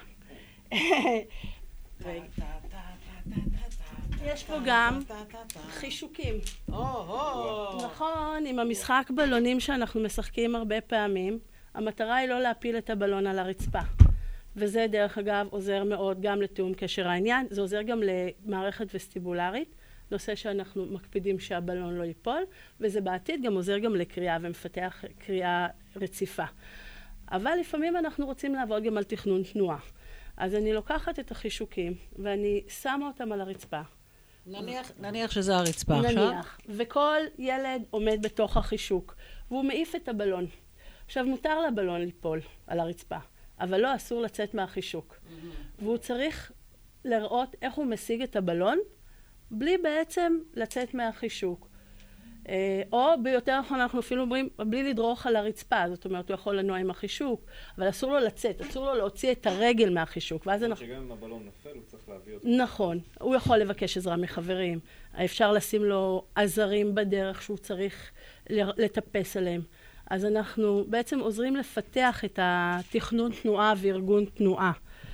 יש פה גם חישוקים. נכון, עם המשחק בלונים שאנחנו משחקים הרבה פעמים, המטרה היא לא להפיל את הבלון על הרצפה. וזה דרך אגב עוזר מאוד גם לתיאום קשר העניין, זה עוזר גם למערכת וסטיבולרית, נושא שאנחנו מקפידים שהבלון לא ייפול, וזה בעתיד גם עוזר גם לקריאה ומפתח קריאה רציפה. אבל לפעמים אנחנו רוצים לעבוד גם על תכנון תנועה. אז אני לוקחת את החישוקים ואני שמה אותם על הרצפה. נניח, נניח שזה הרצפה עכשיו. נניח. וכל ילד עומד בתוך החישוק, והוא מעיף את הבלון. עכשיו, מותר לבלון ליפול על הרצפה, אבל לא אסור לצאת מהחישוק. Mm-hmm. והוא צריך לראות איך הוא משיג את הבלון, בלי בעצם לצאת מהחישוק. או ביותר נכון אנחנו אפילו אומרים, בלי לדרוך על הרצפה, זאת אומרת, הוא יכול לנוע עם החישוק, אבל אסור לו לצאת, אסור לו להוציא את הרגל מהחישוק, ואז אנחנו... שגם אם הבלון נופל, הוא צריך להביא אותו. נכון, הוא יכול לבקש עזרה מחברים, אפשר לשים לו עזרים בדרך שהוא צריך לטפס עליהם. אז אנחנו בעצם עוזרים לפתח את התכנון תנועה וארגון תנועה.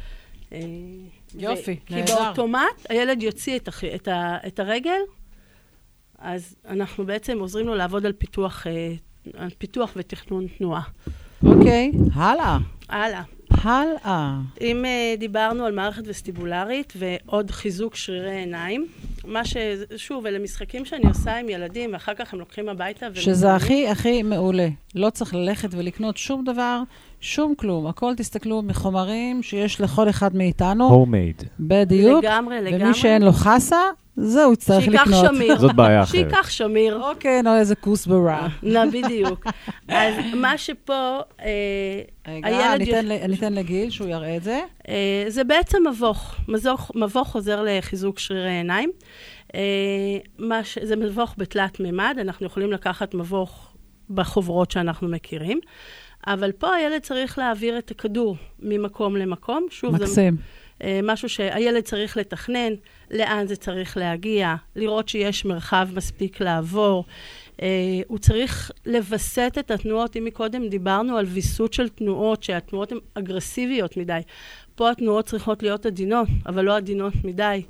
יופי, ו- נהדר. כי באוטומט הילד יוציא את, הח... את, ה... את הרגל, אז אנחנו בעצם עוזרים לו לעבוד על פיתוח, על פיתוח ותכנון תנועה. אוקיי, הלאה. הלאה. הלאה. אם uh, דיברנו על מערכת וסטיבולרית ועוד חיזוק שרירי עיניים, מה ש... שוב, אלה משחקים שאני עושה עם ילדים, ואחר כך הם לוקחים הביתה. שזה הכי הכי מעולה. לא צריך ללכת ולקנות שום דבר, שום כלום. הכל תסתכלו מחומרים שיש לכל אחד מאיתנו. הומייד. בדיוק. לגמרי, לגמרי. ומי שאין לו חסה, זהו, יצטרך לקנות. שיקח שמיר. זאת בעיה אחרת. שיקח שמיר. אוקיי, נו, איזה כוסברה. לא, בדיוק. אז מה שפה, אה, רגע, הילד... ניתן, ל... ניתן לגיל שהוא יראה את זה. אה, זה בעצם מבוך. מבוך, מבוך עוזר לחיזוק שרירי עיניים. אה, מה ש... זה מבוך בתלת מימד, אנחנו יכולים לקחת מבוך בחוברות שאנחנו מכירים, אבל פה הילד צריך להעביר את הכדור ממקום למקום. שוב, מקסים. זה משהו שהילד צריך לתכנן, לאן זה צריך להגיע, לראות שיש מרחב מספיק לעבור. הוא צריך לבסט את התנועות. אם מקודם דיברנו על ויסות של תנועות, שהתנועות הן אגרסיביות מדי. פה התנועות צריכות להיות עדינות, אבל לא עדינות מדי.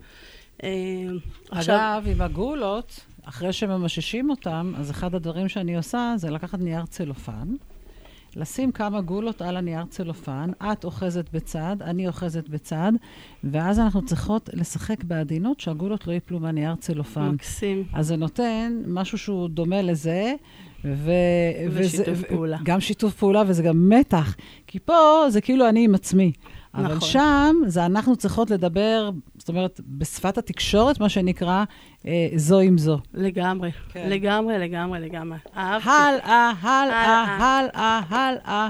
אגב, עם הגולות, אחרי שממששים אותם, אז אחד הדברים שאני עושה זה לקחת נייר צלופן, לשים כמה גולות על הנייר צלופן, את אוחזת בצד, אני אוחזת בצד, ואז אנחנו צריכות לשחק בעדינות שהגולות לא ייפלו מהנייר צלופן. מקסים. אז זה נותן משהו שהוא דומה לזה, ו... ושיתוף וזה, פעולה. גם שיתוף פעולה, וזה גם מתח. כי פה זה כאילו אני עם עצמי. אבל נכון. שם זה אנחנו צריכות לדבר, זאת אומרת, בשפת התקשורת, מה שנקרא, אה, זו עם זו. לגמרי, כן. לגמרי, לגמרי, לגמרי. אהבתי. הלאה, הלאה, הלאה. הלאה, הלאה.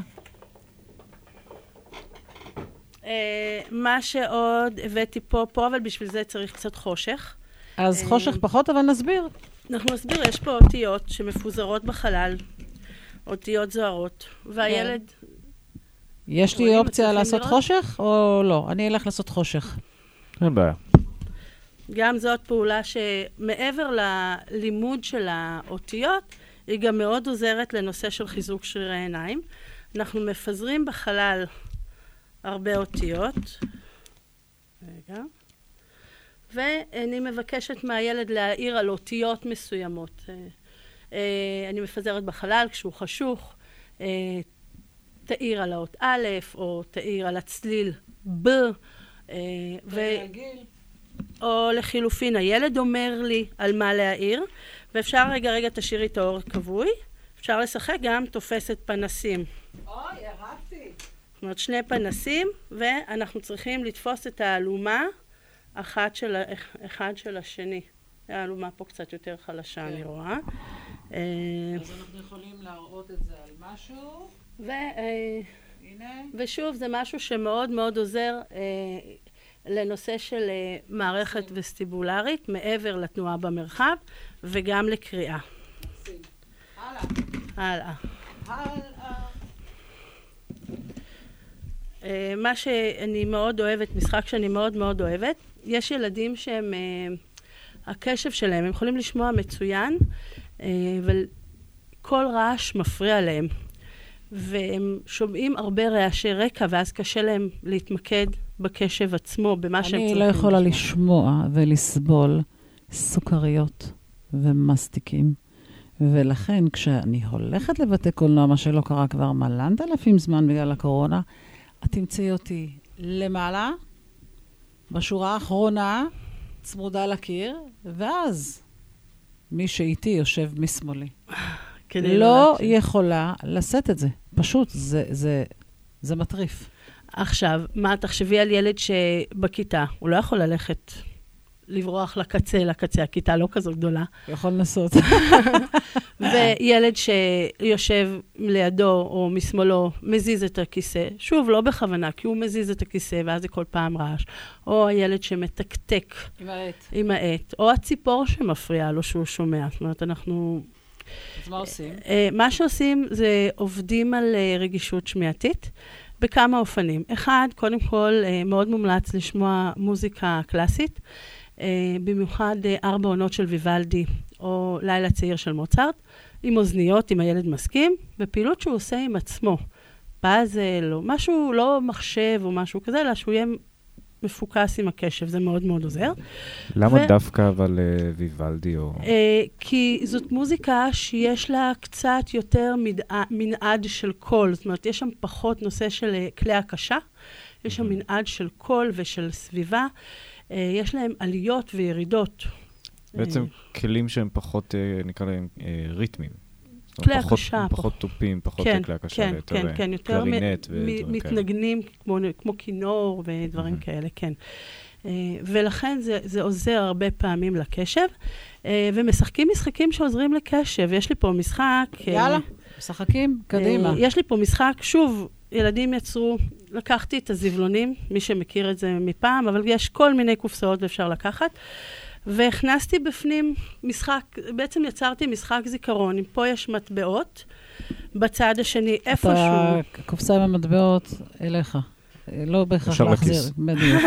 אה, מה שעוד הבאתי פה, פה, אבל בשביל זה צריך קצת חושך. אז חושך פחות, אבל נסביר. אנחנו נסביר, יש פה אותיות שמפוזרות בחלל, אותיות זוהרות, והילד... יש לי רואים, אופציה מצליחים לעשות לראות? חושך, או לא? אני אלך לעשות חושך. אין בעיה. גם זאת פעולה שמעבר ללימוד של האותיות, היא גם מאוד עוזרת לנושא של חיזוק שרירי העיניים. אנחנו מפזרים בחלל הרבה אותיות. רגע. ואני מבקשת מהילד להעיר על אותיות מסוימות. אני מפזרת בחלל כשהוא חשוך, תעיר על האות א', או תעיר על הצליל ב, ו... או לחילופין, הילד אומר לי על מה להעיר, ואפשר רגע רגע תשאירי את האור כבוי, אפשר לשחק גם תופסת פנסים. אוי, הרבתי. זאת אומרת, שני פנסים, ואנחנו צריכים לתפוס את האלומה אחת של, אחד של השני. האלומה פה קצת יותר חלשה, אני רואה. אז אנחנו יכולים להראות את זה על משהו. ו, הנה. ושוב, זה משהו שמאוד מאוד עוזר לנושא של מערכת וסטיבולרית, מעבר לתנועה במרחב, וגם לקריאה. הלאה. הלאה. הלאה. מה שאני מאוד אוהבת, משחק שאני מאוד מאוד אוהבת, יש ילדים שהם, הקשב שלהם, הם יכולים לשמוע מצוין, אבל כל רעש מפריע להם. והם שומעים הרבה רעשי רקע, ואז קשה להם להתמקד בקשב עצמו, במה שהם צריכים. אני לא יכולה לשמוע ולסבול סוכריות ומסטיקים. ולכן, כשאני הולכת לבתי קולנוע, מה שלא קרה כבר מלנת אלפים זמן בגלל הקורונה, את תמצאי אותי למעלה, בשורה האחרונה, צמודה לקיר, ואז מי שאיתי יושב משמאלי. לא יכולה לשאת את זה. פשוט, זה, זה, זה מטריף. עכשיו, מה, תחשבי על ילד שבכיתה, הוא לא יכול ללכת לברוח לקצה, לקצה, הכיתה לא כזו גדולה. יכול לנסות. וילד שיושב לידו או משמאלו, מזיז את הכיסא, שוב, לא בכוונה, כי הוא מזיז את הכיסא, ואז זה כל פעם רעש. או הילד שמתקתק. עם העט. עם העט. או הציפור שמפריעה לו שהוא שומע. זאת אומרת, אנחנו... אז מה עושים? מה שעושים זה עובדים על רגישות שמיעתית בכמה אופנים. אחד, קודם כל, מאוד מומלץ לשמוע מוזיקה קלאסית, במיוחד ארבע עונות של ויוולדי או לילה צעיר של מוצרט, עם אוזניות, אם הילד מסכים, בפעילות שהוא עושה עם עצמו. פאזל או משהו, לא מחשב או משהו כזה, אלא שהוא יהיה מפוקס עם הקשב, זה מאוד מאוד עוזר. למה ו... דווקא אבל uh, ויוולדי או... Uh, כי זאת מוזיקה שיש לה קצת יותר מדע, מנעד של קול, זאת אומרת, יש שם פחות נושא של uh, כלי הקשה, יש שם מנעד של קול ושל סביבה, uh, יש להם עליות וירידות. בעצם uh, כלים שהם פחות, uh, נקרא להם, uh, ריתמים. כלי פחות, הקשה. פחות טופים, פחות כן, כלי הקשה, כן, יותר כן, כן, יותר קלרינט מ- ודברים כאלה. מתנגנים כמו, כמו כינור ודברים mm-hmm. כאלה, כן. Uh, ולכן זה, זה עוזר הרבה פעמים לקשב, uh, ומשחקים משחקים שעוזרים לקשב. יש לי פה משחק... יאללה, uh, משחקים, קדימה. Uh, יש לי פה משחק, שוב, ילדים יצרו, לקחתי את הזבלונים, מי שמכיר את זה מפעם, אבל יש כל מיני קופסאות ואפשר לקחת. והכנסתי בפנים משחק, בעצם יצרתי משחק זיכרון, אם פה יש מטבעות, בצד השני איפשהו... אתה קופסה עם המטבעות אליך, לא בהכרח להחזיר. בדיוק.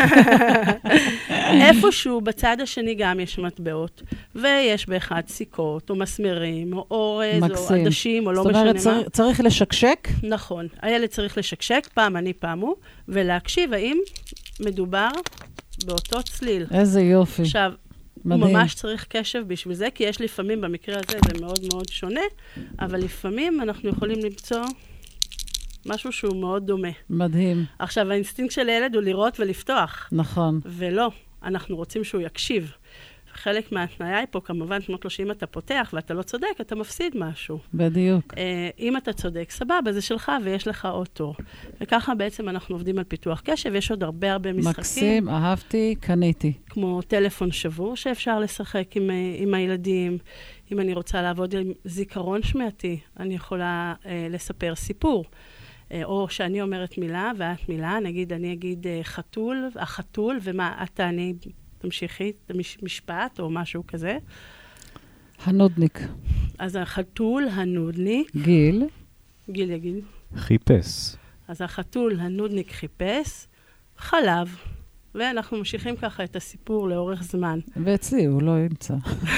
איפשהו בצד השני גם יש מטבעות, ויש באחד סיכות, או מסמרים, או אורז, או עדשים, או לא משנה מה. זאת אומרת, צריך לשקשק? נכון, הילד צריך לשקשק, פעם אני פעם הוא, ולהקשיב האם מדובר באותו צליל. איזה יופי. עכשיו, מדהים. הוא ממש צריך קשב בשביל זה, כי יש לפעמים, במקרה הזה זה מאוד מאוד שונה, אבל לפעמים אנחנו יכולים למצוא משהו שהוא מאוד דומה. מדהים. עכשיו, האינסטינקט של הילד הוא לראות ולפתוח. נכון. ולא, אנחנו רוצים שהוא יקשיב. חלק מהתנאי היא פה, כמובן, כמו שאם אתה פותח ואתה לא צודק, אתה מפסיד משהו. בדיוק. אה, אם אתה צודק, סבבה, זה שלך ויש לך עוד תור. וככה בעצם אנחנו עובדים על פיתוח קשב, יש עוד הרבה הרבה משחקים. מקסים, אהבתי, קניתי. כמו טלפון שבור שאפשר לשחק עם, עם הילדים. אם אני רוצה לעבוד עם זיכרון שמיעתי, אני יכולה אה, לספר סיפור. אה, או שאני אומרת מילה ואת מילה, נגיד, אני אגיד אה, חתול, החתול, ומה, את תעני, תמשיכי, מש, משפט או משהו כזה. הנודניק. אז החתול, הנודניק. גיל. גיל יגיד. חיפש. אז החתול, הנודניק חיפש, חלב. ואנחנו ממשיכים ככה את הסיפור לאורך זמן. ואצלי הוא לא ימצא.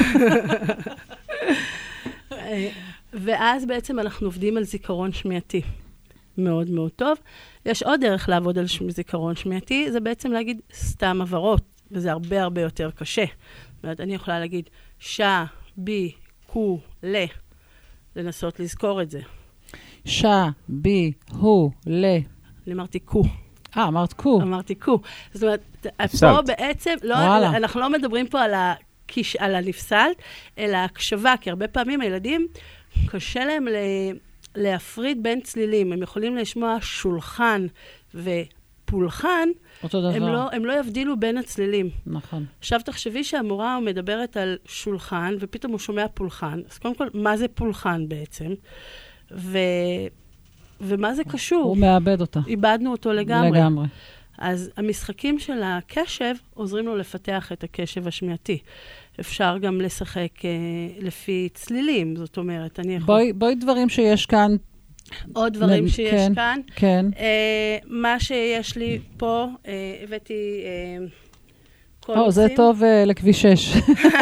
ואז בעצם אנחנו עובדים על זיכרון שמיעתי. מאוד מאוד טוב. יש עוד דרך לעבוד על זיכרון שמיעתי, זה בעצם להגיד סתם עברות, וזה הרבה הרבה יותר קשה. זאת אומרת, אני יכולה להגיד שע, בי, קו, ל, לנסות לזכור את זה. שע, בי, הו, ל. אני אמרתי קו. אה, אמרת קו. אמרתי קו. זאת אומרת, נפסלת. פה בעצם, לא, וואלה. אנחנו לא מדברים פה על, הקיש, על הנפסלת, אלא הקשבה, כי הרבה פעמים הילדים, קשה להם ל, להפריד בין צלילים. הם יכולים לשמוע שולחן ופולחן, אותו דבר. הם לא, הם לא יבדילו בין הצלילים. נכון. עכשיו תחשבי שהמורה מדברת על שולחן, ופתאום הוא שומע פולחן. אז קודם כל, מה זה פולחן בעצם? ו... ומה זה קשור? הוא מאבד אותה. איבדנו אותו לגמרי. לגמרי. אז המשחקים של הקשב עוזרים לו לפתח את הקשב השמיעתי. אפשר גם לשחק אה, לפי צלילים, זאת אומרת, אני יכול... בואי, בואי דברים שיש כאן. עוד דברים נ... שיש כן, כאן. כן. אה, מה שיש לי פה, אה, הבאתי אה, או, זה טוב uh, לכביש שש.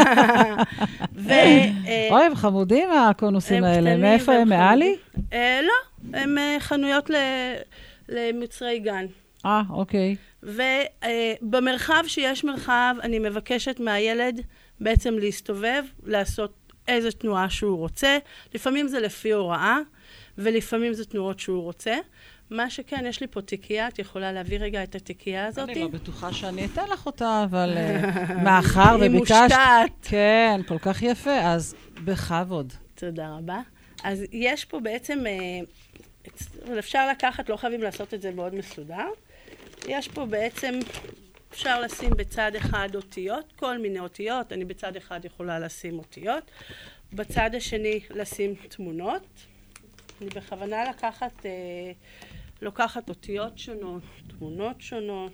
ו, אה, אוי, חמודים הקונוסים הם האלה. קטנים מאיפה והם הם? מעלי? אה, לא, הם אה, חנויות ל, למוצרי גן. אה, אוקיי. ובמרחב שיש מרחב, אני מבקשת מהילד בעצם להסתובב, לעשות איזו תנועה שהוא רוצה. לפעמים זה לפי הוראה, ולפעמים זה תנועות שהוא רוצה. מה שכן, יש לי פה תיקייה, את יכולה להביא רגע את התיקייה הזאת? אני לא בטוחה שאני אתן לך אותה, אבל מאחר וביקשת... היא מושקעת. כן, כל כך יפה, אז בכבוד. תודה רבה. אז יש פה בעצם, אפשר לקחת, לא חייבים לעשות את זה מאוד מסודר. יש פה בעצם, אפשר לשים בצד אחד אותיות, כל מיני אותיות, אני בצד אחד יכולה לשים אותיות. בצד השני לשים תמונות. אני בכוונה לקחת, אה, לוקחת אותיות שונות, תמונות שונות.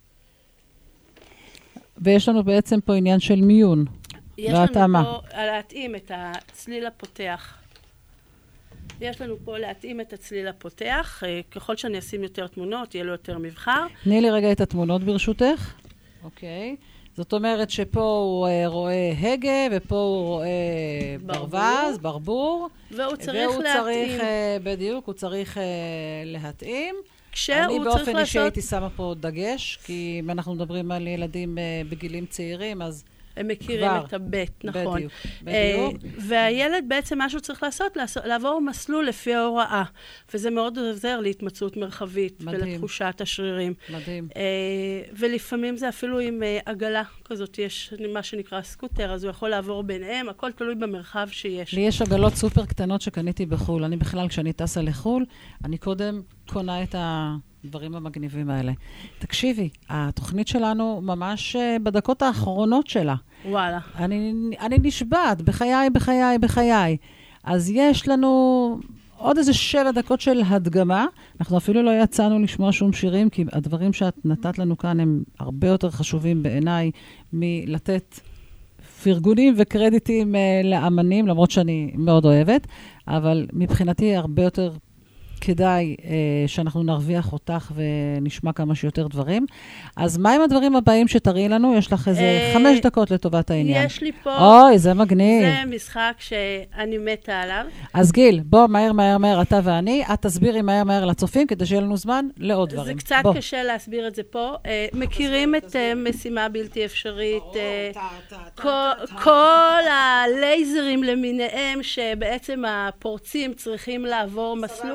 ויש לנו בעצם פה עניין של מיון. יש והתאמה. לנו פה להתאים את הצליל הפותח. יש לנו פה להתאים את הצליל הפותח. אה, ככל שאני אשים יותר תמונות, יהיה לו יותר מבחר. תני לי רגע את התמונות ברשותך. אוקיי. זאת אומרת שפה הוא uh, רואה הגה, ופה הוא רואה ברווז, ברבור. והוא צריך והוא להתאים. צריך, uh, בדיוק, הוא צריך uh, להתאים. כשהוא אני צריך באופן אישי לעשות... הייתי שמה פה דגש, כי אם אנחנו מדברים על ילדים uh, בגילים צעירים, אז הם מכירים כבר. את הבית, נכון. בדיוק, בדיוק. Uh, והילד בעצם מה שהוא צריך לעשות, לעשות, לעבור מסלול לפי ההוראה. וזה מאוד עוזר להתמצאות מרחבית, מדהים. ולתחושת השרירים. מדהים. Uh, ולפעמים זה אפילו עם uh, עגלה כזאת, יש מה שנקרא סקוטר, אז הוא יכול לעבור ביניהם, הכל תלוי במרחב שיש. לי יש עגלות סופר קטנות שקניתי בחול. אני בכלל, כשאני טסה לחול, אני קודם קונה את הדברים המגניבים האלה. תקשיבי, התוכנית שלנו ממש uh, בדקות האחרונות שלה. וואלה. אני, אני נשבעת, בחיי, בחיי, בחיי. אז יש לנו עוד איזה שבע דקות של הדגמה. אנחנו אפילו לא יצאנו לשמוע שום שירים, כי הדברים שאת נתת לנו כאן הם הרבה יותר חשובים בעיניי מלתת פרגונים וקרדיטים uh, לאמנים, למרות שאני מאוד אוהבת, אבל מבחינתי הרבה יותר כדאי uh, שאנחנו נרוויח אותך ונשמע כמה שיותר דברים. אז מה עם הדברים הבאים שתראי לנו? יש לך איזה Uh, חמש דקות לטובת העניין. יש לי פה... אוי, זה מגניב. זה משחק שאני מתה עליו. אז גיל, בוא, מהר, מהר, מהר, אתה ואני, את תסבירי מהר, מהר לצופים, כדי שיהיה לנו זמן לעוד דברים. זה קצת בוא. קשה להסביר את זה פה. Uh, מכירים את uh, משימה בלתי אפשרית, uh, כל, כל הלייזרים למיניהם, שבעצם הפורצים צריכים לעבור מסלול. לא, לא,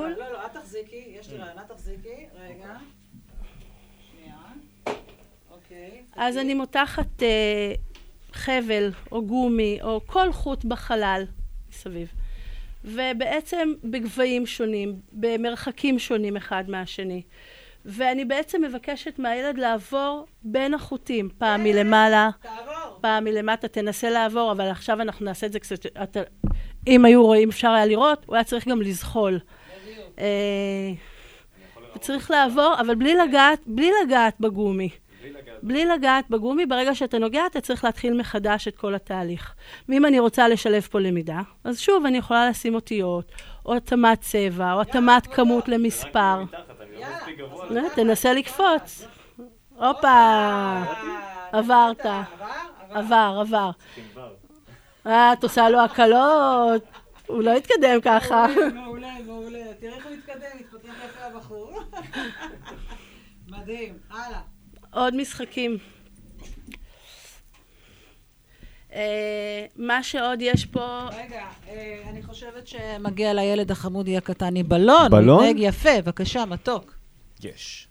את תחזיקי, יש לי רעיונה, תחזיקי, רגע. שנייה. אוקיי. אז אני מותחת אה, חבל או גומי או כל חוט בחלל מסביב. ובעצם בגבהים שונים, במרחקים שונים אחד מהשני. ואני בעצם מבקשת מהילד לעבור בין החוטים, פעם מלמעלה, תעבור. פעם מלמטה, תנסה לעבור, אבל עכשיו אנחנו נעשה את זה קצת, אתה, אם היו רואים, אפשר היה לראות, הוא היה צריך גם לזחול. אה, צריך לעבור, אבל בלי לגעת, בלי לגעת בגומי. בלי לגעת בגומי, ברגע שאתה נוגע, אתה צריך להתחיל מחדש את כל התהליך. ואם אני רוצה לשלב פה למידה, אז שוב, אני יכולה לשים אותיות, או התאמת צבע, או התאמת כמות למספר. תנסה לקפוץ. הופה, עברת. עבר, עבר. אה, את עושה לו הקלות. הוא לא יתקדם ככה. מעולה, מעולה. תראה איך הוא יתקדם, יתפתח יפה הבחור. מדהים, הלאה. עוד משחקים. מה שעוד יש פה... רגע, אני חושבת שמגיע לילד החמודי הקטני בלון. בלון? מתנהג יפה, בבקשה, מתוק. יש.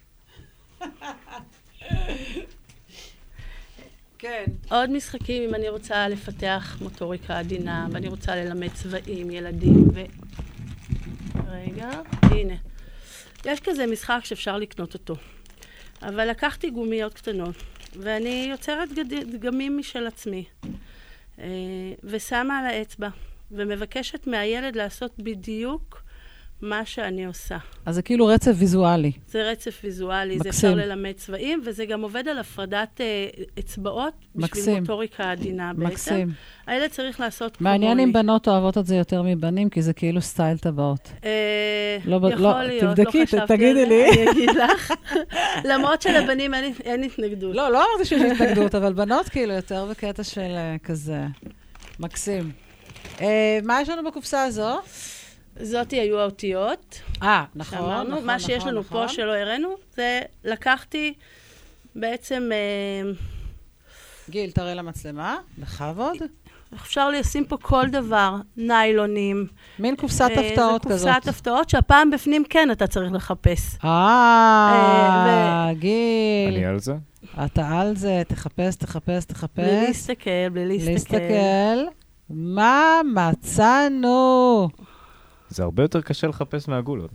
כן. עוד משחקים, אם אני רוצה לפתח מוטוריקה עדינה, ואני רוצה ללמד צבעים, ילדים, ו... רגע, הנה. יש כזה משחק שאפשר לקנות אותו. אבל לקחתי גומיות קטנות, ואני יוצרת דגמים משל עצמי, ושמה על האצבע, ומבקשת מהילד לעשות בדיוק מה שאני עושה. אז זה כאילו רצף ויזואלי. זה רצף ויזואלי, מקסים. זה אפשר ללמד צבעים, וזה גם עובד על הפרדת אצבעות, מקסים. בשביל מוטוריקה עדינה בעצם. מקסים. הילד צריך לעשות כמוני. מעניין אם בנות אוהבות את זה יותר מבנים, כי זה כאילו סטייל טבעות. אה, לא, יכול לא, להיות, תבדקי, לא חשבתי תגידי על לי. זה, אני אגיד לך. למרות שלבנים אין, אין התנגדות. לא, לא אמרתי שיש התנגדות, אבל בנות כאילו יותר בקטע של uh, כזה. מקסים. Uh, מה יש לנו בקופסה הזו? זאתי היו האותיות. אה, נכון, שאמרנו. נכון, מה שיש נכון, לנו נכון. פה שלא הראינו, זה לקחתי בעצם, אה, גיל, תראה למצלמה, בכבוד. אפשר לשים פה כל דבר, ניילונים. מין קופסת אה, הפתעות זה כזאת. קופסת הפתעות שהפעם בפנים כן אתה צריך לחפש. אה, גיל. אני על זה? אתה על זה, תחפש, תחפש, תחפש. בלי להסתכל, בלי להסתכל. להסתכל. מה מצאנו? זה הרבה יותר קשה לחפש מהגולות.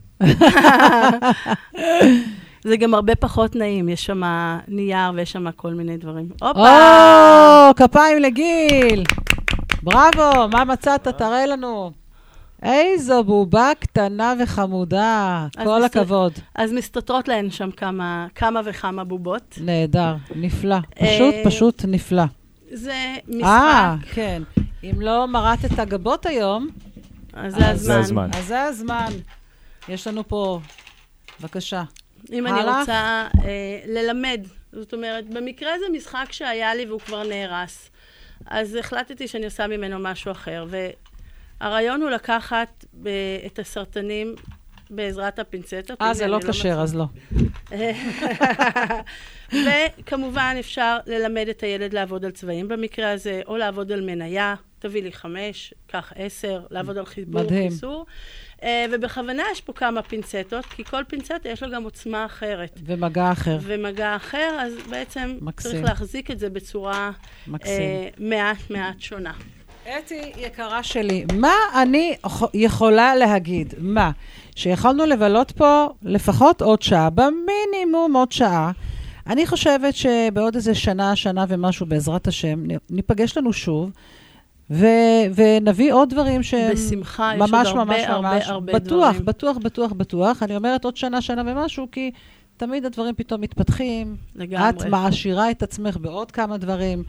זה גם הרבה פחות נעים, יש שם נייר ויש שם כל מיני דברים. הופה! או, כפיים לגיל. בראבו, מה מצאת? תראה לנו. איזו בובה קטנה וחמודה. כל מסת... הכבוד. אז מסתתרות להן שם כמה, כמה וכמה בובות. נהדר, נפלא. פשוט, פשוט נפלא. זה משחק. אה, כן. אם לא מראת את הגבות היום, אז זה הזמן. זה הזמן. אז זה הזמן. יש לנו פה, בבקשה. אם הלך? אני רוצה אה, ללמד, זאת אומרת, במקרה זה משחק שהיה לי והוא כבר נהרס. אז החלטתי שאני עושה ממנו משהו אחר. והרעיון הוא לקחת ב- את הסרטנים בעזרת הפינצטה. אה, זה לא קשר, אז לא. וכמובן אפשר ללמד את הילד לעבוד על צבעים במקרה הזה, או לעבוד על מניה, תביא לי חמש, קח עשר, לעבוד על חיבור, מדהים. חיסור. Uh, ובכוונה יש פה כמה פינצטות, כי כל פינצטה יש לו גם עוצמה אחרת. ומגע אחר. ומגע אחר, אז בעצם מקסים. צריך להחזיק את זה בצורה uh, מקסים. מעט מעט שונה. אתי, יקרה שלי, מה אני יכולה להגיד? מה? שיכולנו לבלות פה לפחות עוד שעה, במינימום עוד שעה. אני חושבת שבעוד איזה שנה, שנה ומשהו בעזרת השם, ניפגש לנו שוב, ו- ונביא עוד דברים שהם בשמחה, יש ממש עוד ממש הרבה, הרבה, ממש הרבה בטוח, דברים. בטוח, בטוח, בטוח. אני אומרת עוד שנה, שנה ומשהו, כי תמיד הדברים פתאום מתפתחים. לגמרי. את מעשירה את עצמך בעוד כמה דברים,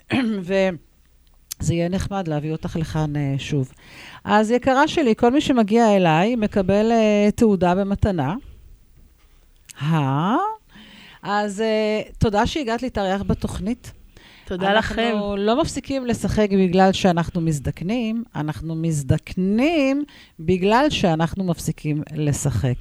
וזה יהיה נחמד להביא אותך לכאן uh, שוב. אז יקרה שלי, כל מי שמגיע אליי מקבל uh, תעודה במתנה. אה? אז uh, תודה שהגעת להתארח בתוכנית. תודה לכם. אנחנו לא מפסיקים לשחק בגלל שאנחנו מזדקנים, אנחנו מזדקנים בגלל שאנחנו מפסיקים לשחק.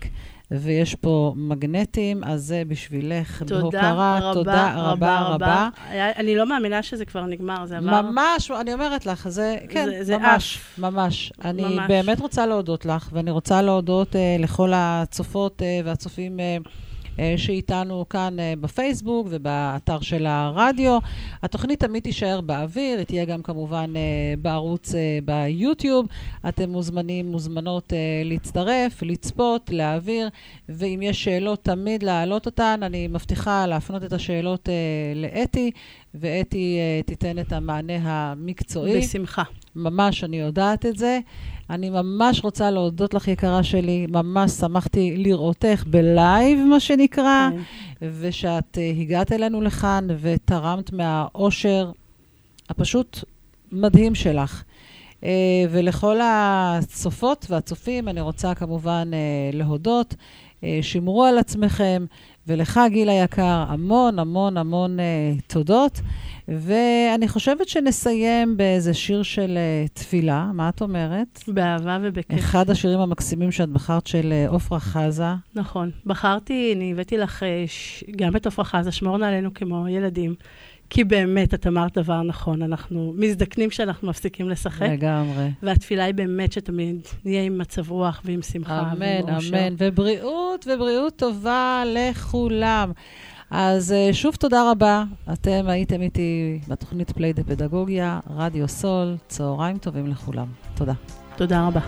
ויש פה מגנטים, אז זה בשבילך. תודה בהוקרה, רבה, תודה רבה, רבה. רבה. אני לא מאמינה שזה כבר נגמר, זה עבר. ממש, אני אומרת לך, זה, כן, זה, זה ממש, אף. ממש. אני ממש. באמת רוצה להודות לך, ואני רוצה להודות אה, לכל הצופות אה, והצופים אה, אה, שאיתנו כאן אה, בפייסבוק ובאתר של הרדיו. התוכנית תמיד תישאר באוויר, היא תהיה גם כמובן אה, בערוץ אה, ביוטיוב. אתם מוזמנים, מוזמנות אה, להצטרף, לצפות, להעביר, ואם יש שאלות תמיד להעלות אותן, אני מבטיחה להפנות את השאלות אה, לאתי, ואתי אה, תיתן את המענה המקצועי. בשמחה. ממש, אני יודעת את זה. אני ממש רוצה להודות לך, יקרה שלי. ממש שמחתי לראותך בלייב, מה שנקרא, כן. ושאת uh, הגעת אלינו לכאן ותרמת מהאושר הפשוט מדהים שלך. Uh, ולכל הצופות והצופים, אני רוצה כמובן uh, להודות. Uh, שמרו על עצמכם, ולך גיל היקר, המון המון המון uh, תודות. ואני חושבת שנסיים באיזה שיר של uh, תפילה. מה את אומרת? באהבה ובכיף. אחד השירים המקסימים שאת בחרת של uh, עופרה חזה. נכון. בחרתי, אני הבאתי לך ש... גם את עופרה חזה, שמורנה עלינו כמו ילדים, כי באמת את אמרת דבר נכון. אנחנו מזדקנים שאנחנו מפסיקים לשחק. לגמרי. והתפילה היא באמת שתמיד נהיה עם מצב רוח ועם שמחה. אמן, אמן. ובריאות, ובריאות טובה לכולם. אז שוב תודה רבה. אתם הייתם איתי בתוכנית פליי דה פדגוגיה, רדיו סול. צהריים טובים לכולם. תודה. תודה רבה.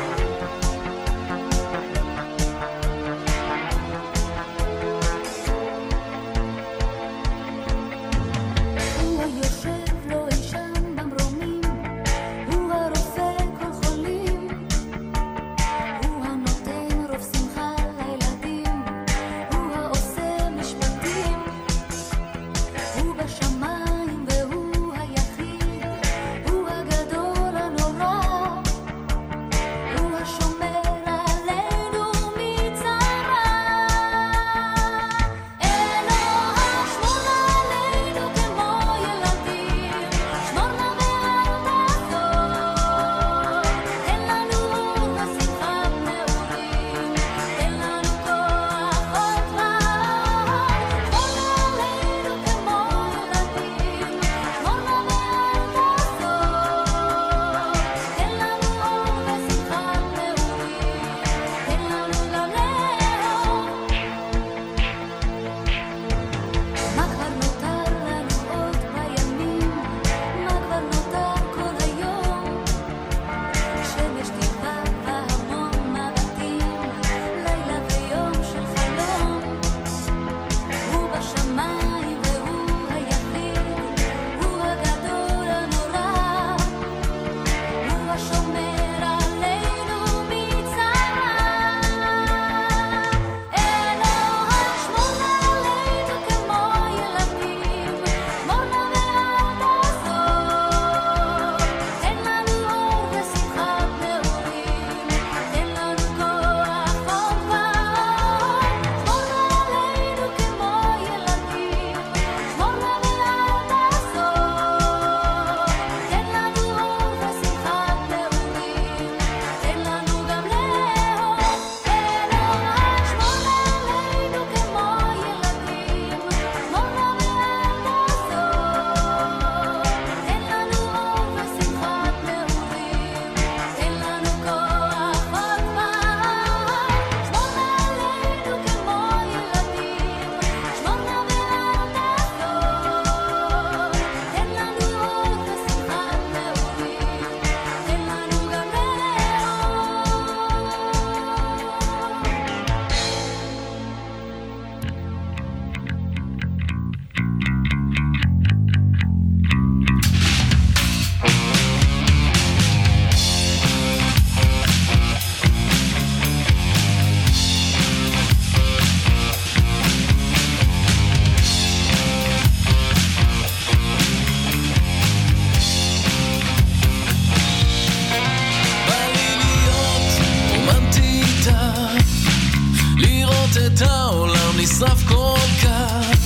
את העולם נשרף כל כך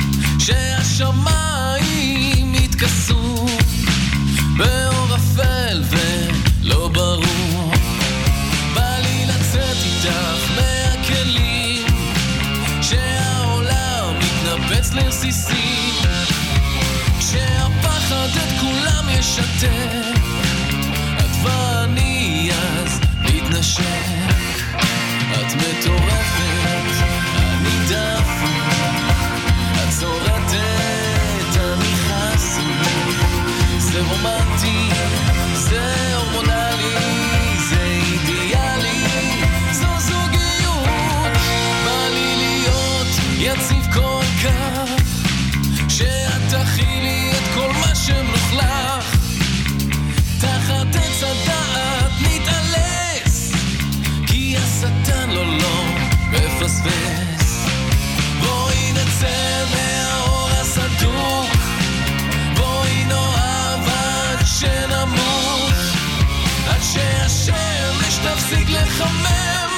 שהשמיים יתכסו באור אפל ולא ברור. בא לי לצאת איתך מהכלים רסיסים, כשהפחד את כולם ישתק, את ואני אז נתנשק. את מטורפת, אני דפוק, את צורתת, אני חסום. זה רומנטי, זה הורמונלי, זה אידיאלי, זו זוגיות. בא לי להיות יציב כל כך, שאת תכילי את כל מה שמלוכלך. תחת עץ הדעת נתעלס, כי השטן לא לא מפספס. בואי נצא מהאור הסדוק, בואי נאהב עד שנמות, עד שהשמש תפסיק לחמם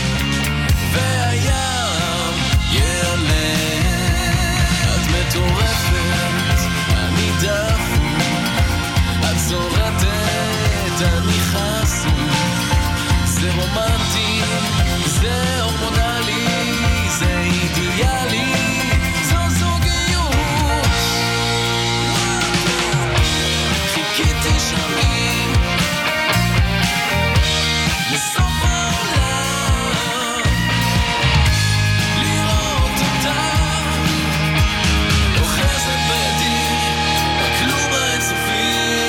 והים ייעלם. את מטורפת, אני דפוק, את צורתת, אני חסום. זה רומנטי, זה הורמונלי, זה אידיאלי, זו זוגיות. חיכיתי שנים לסוף העולם, לראות אותה אוחזת בידי בכלום האינסופי.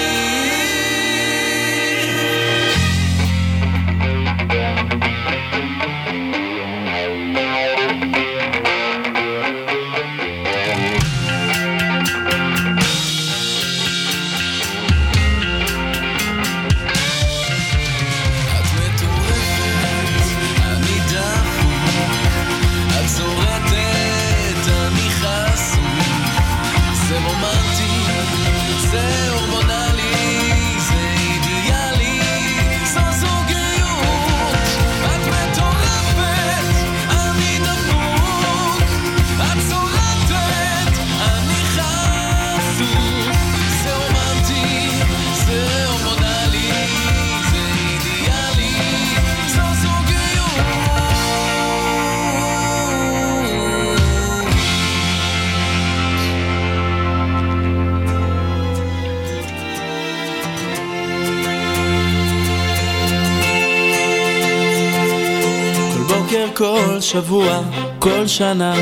כל שבוע, כל שנה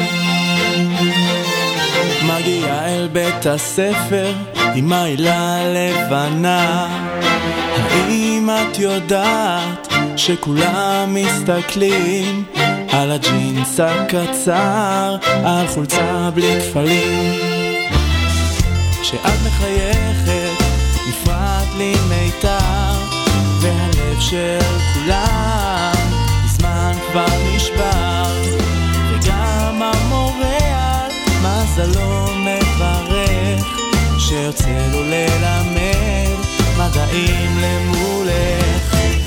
מגיעה אל בית הספר עם העילה לבנה. האם את יודעת שכולם מסתכלים על הג'ינס הקצר, על חולצה בלי כפלים? כשאת מחייכת נפרט לי מיתר, והלב של כולם מזמן כבר נשבר, וגם המורה על מזלו מברך שיוצא לו ללמד מדעים למולך.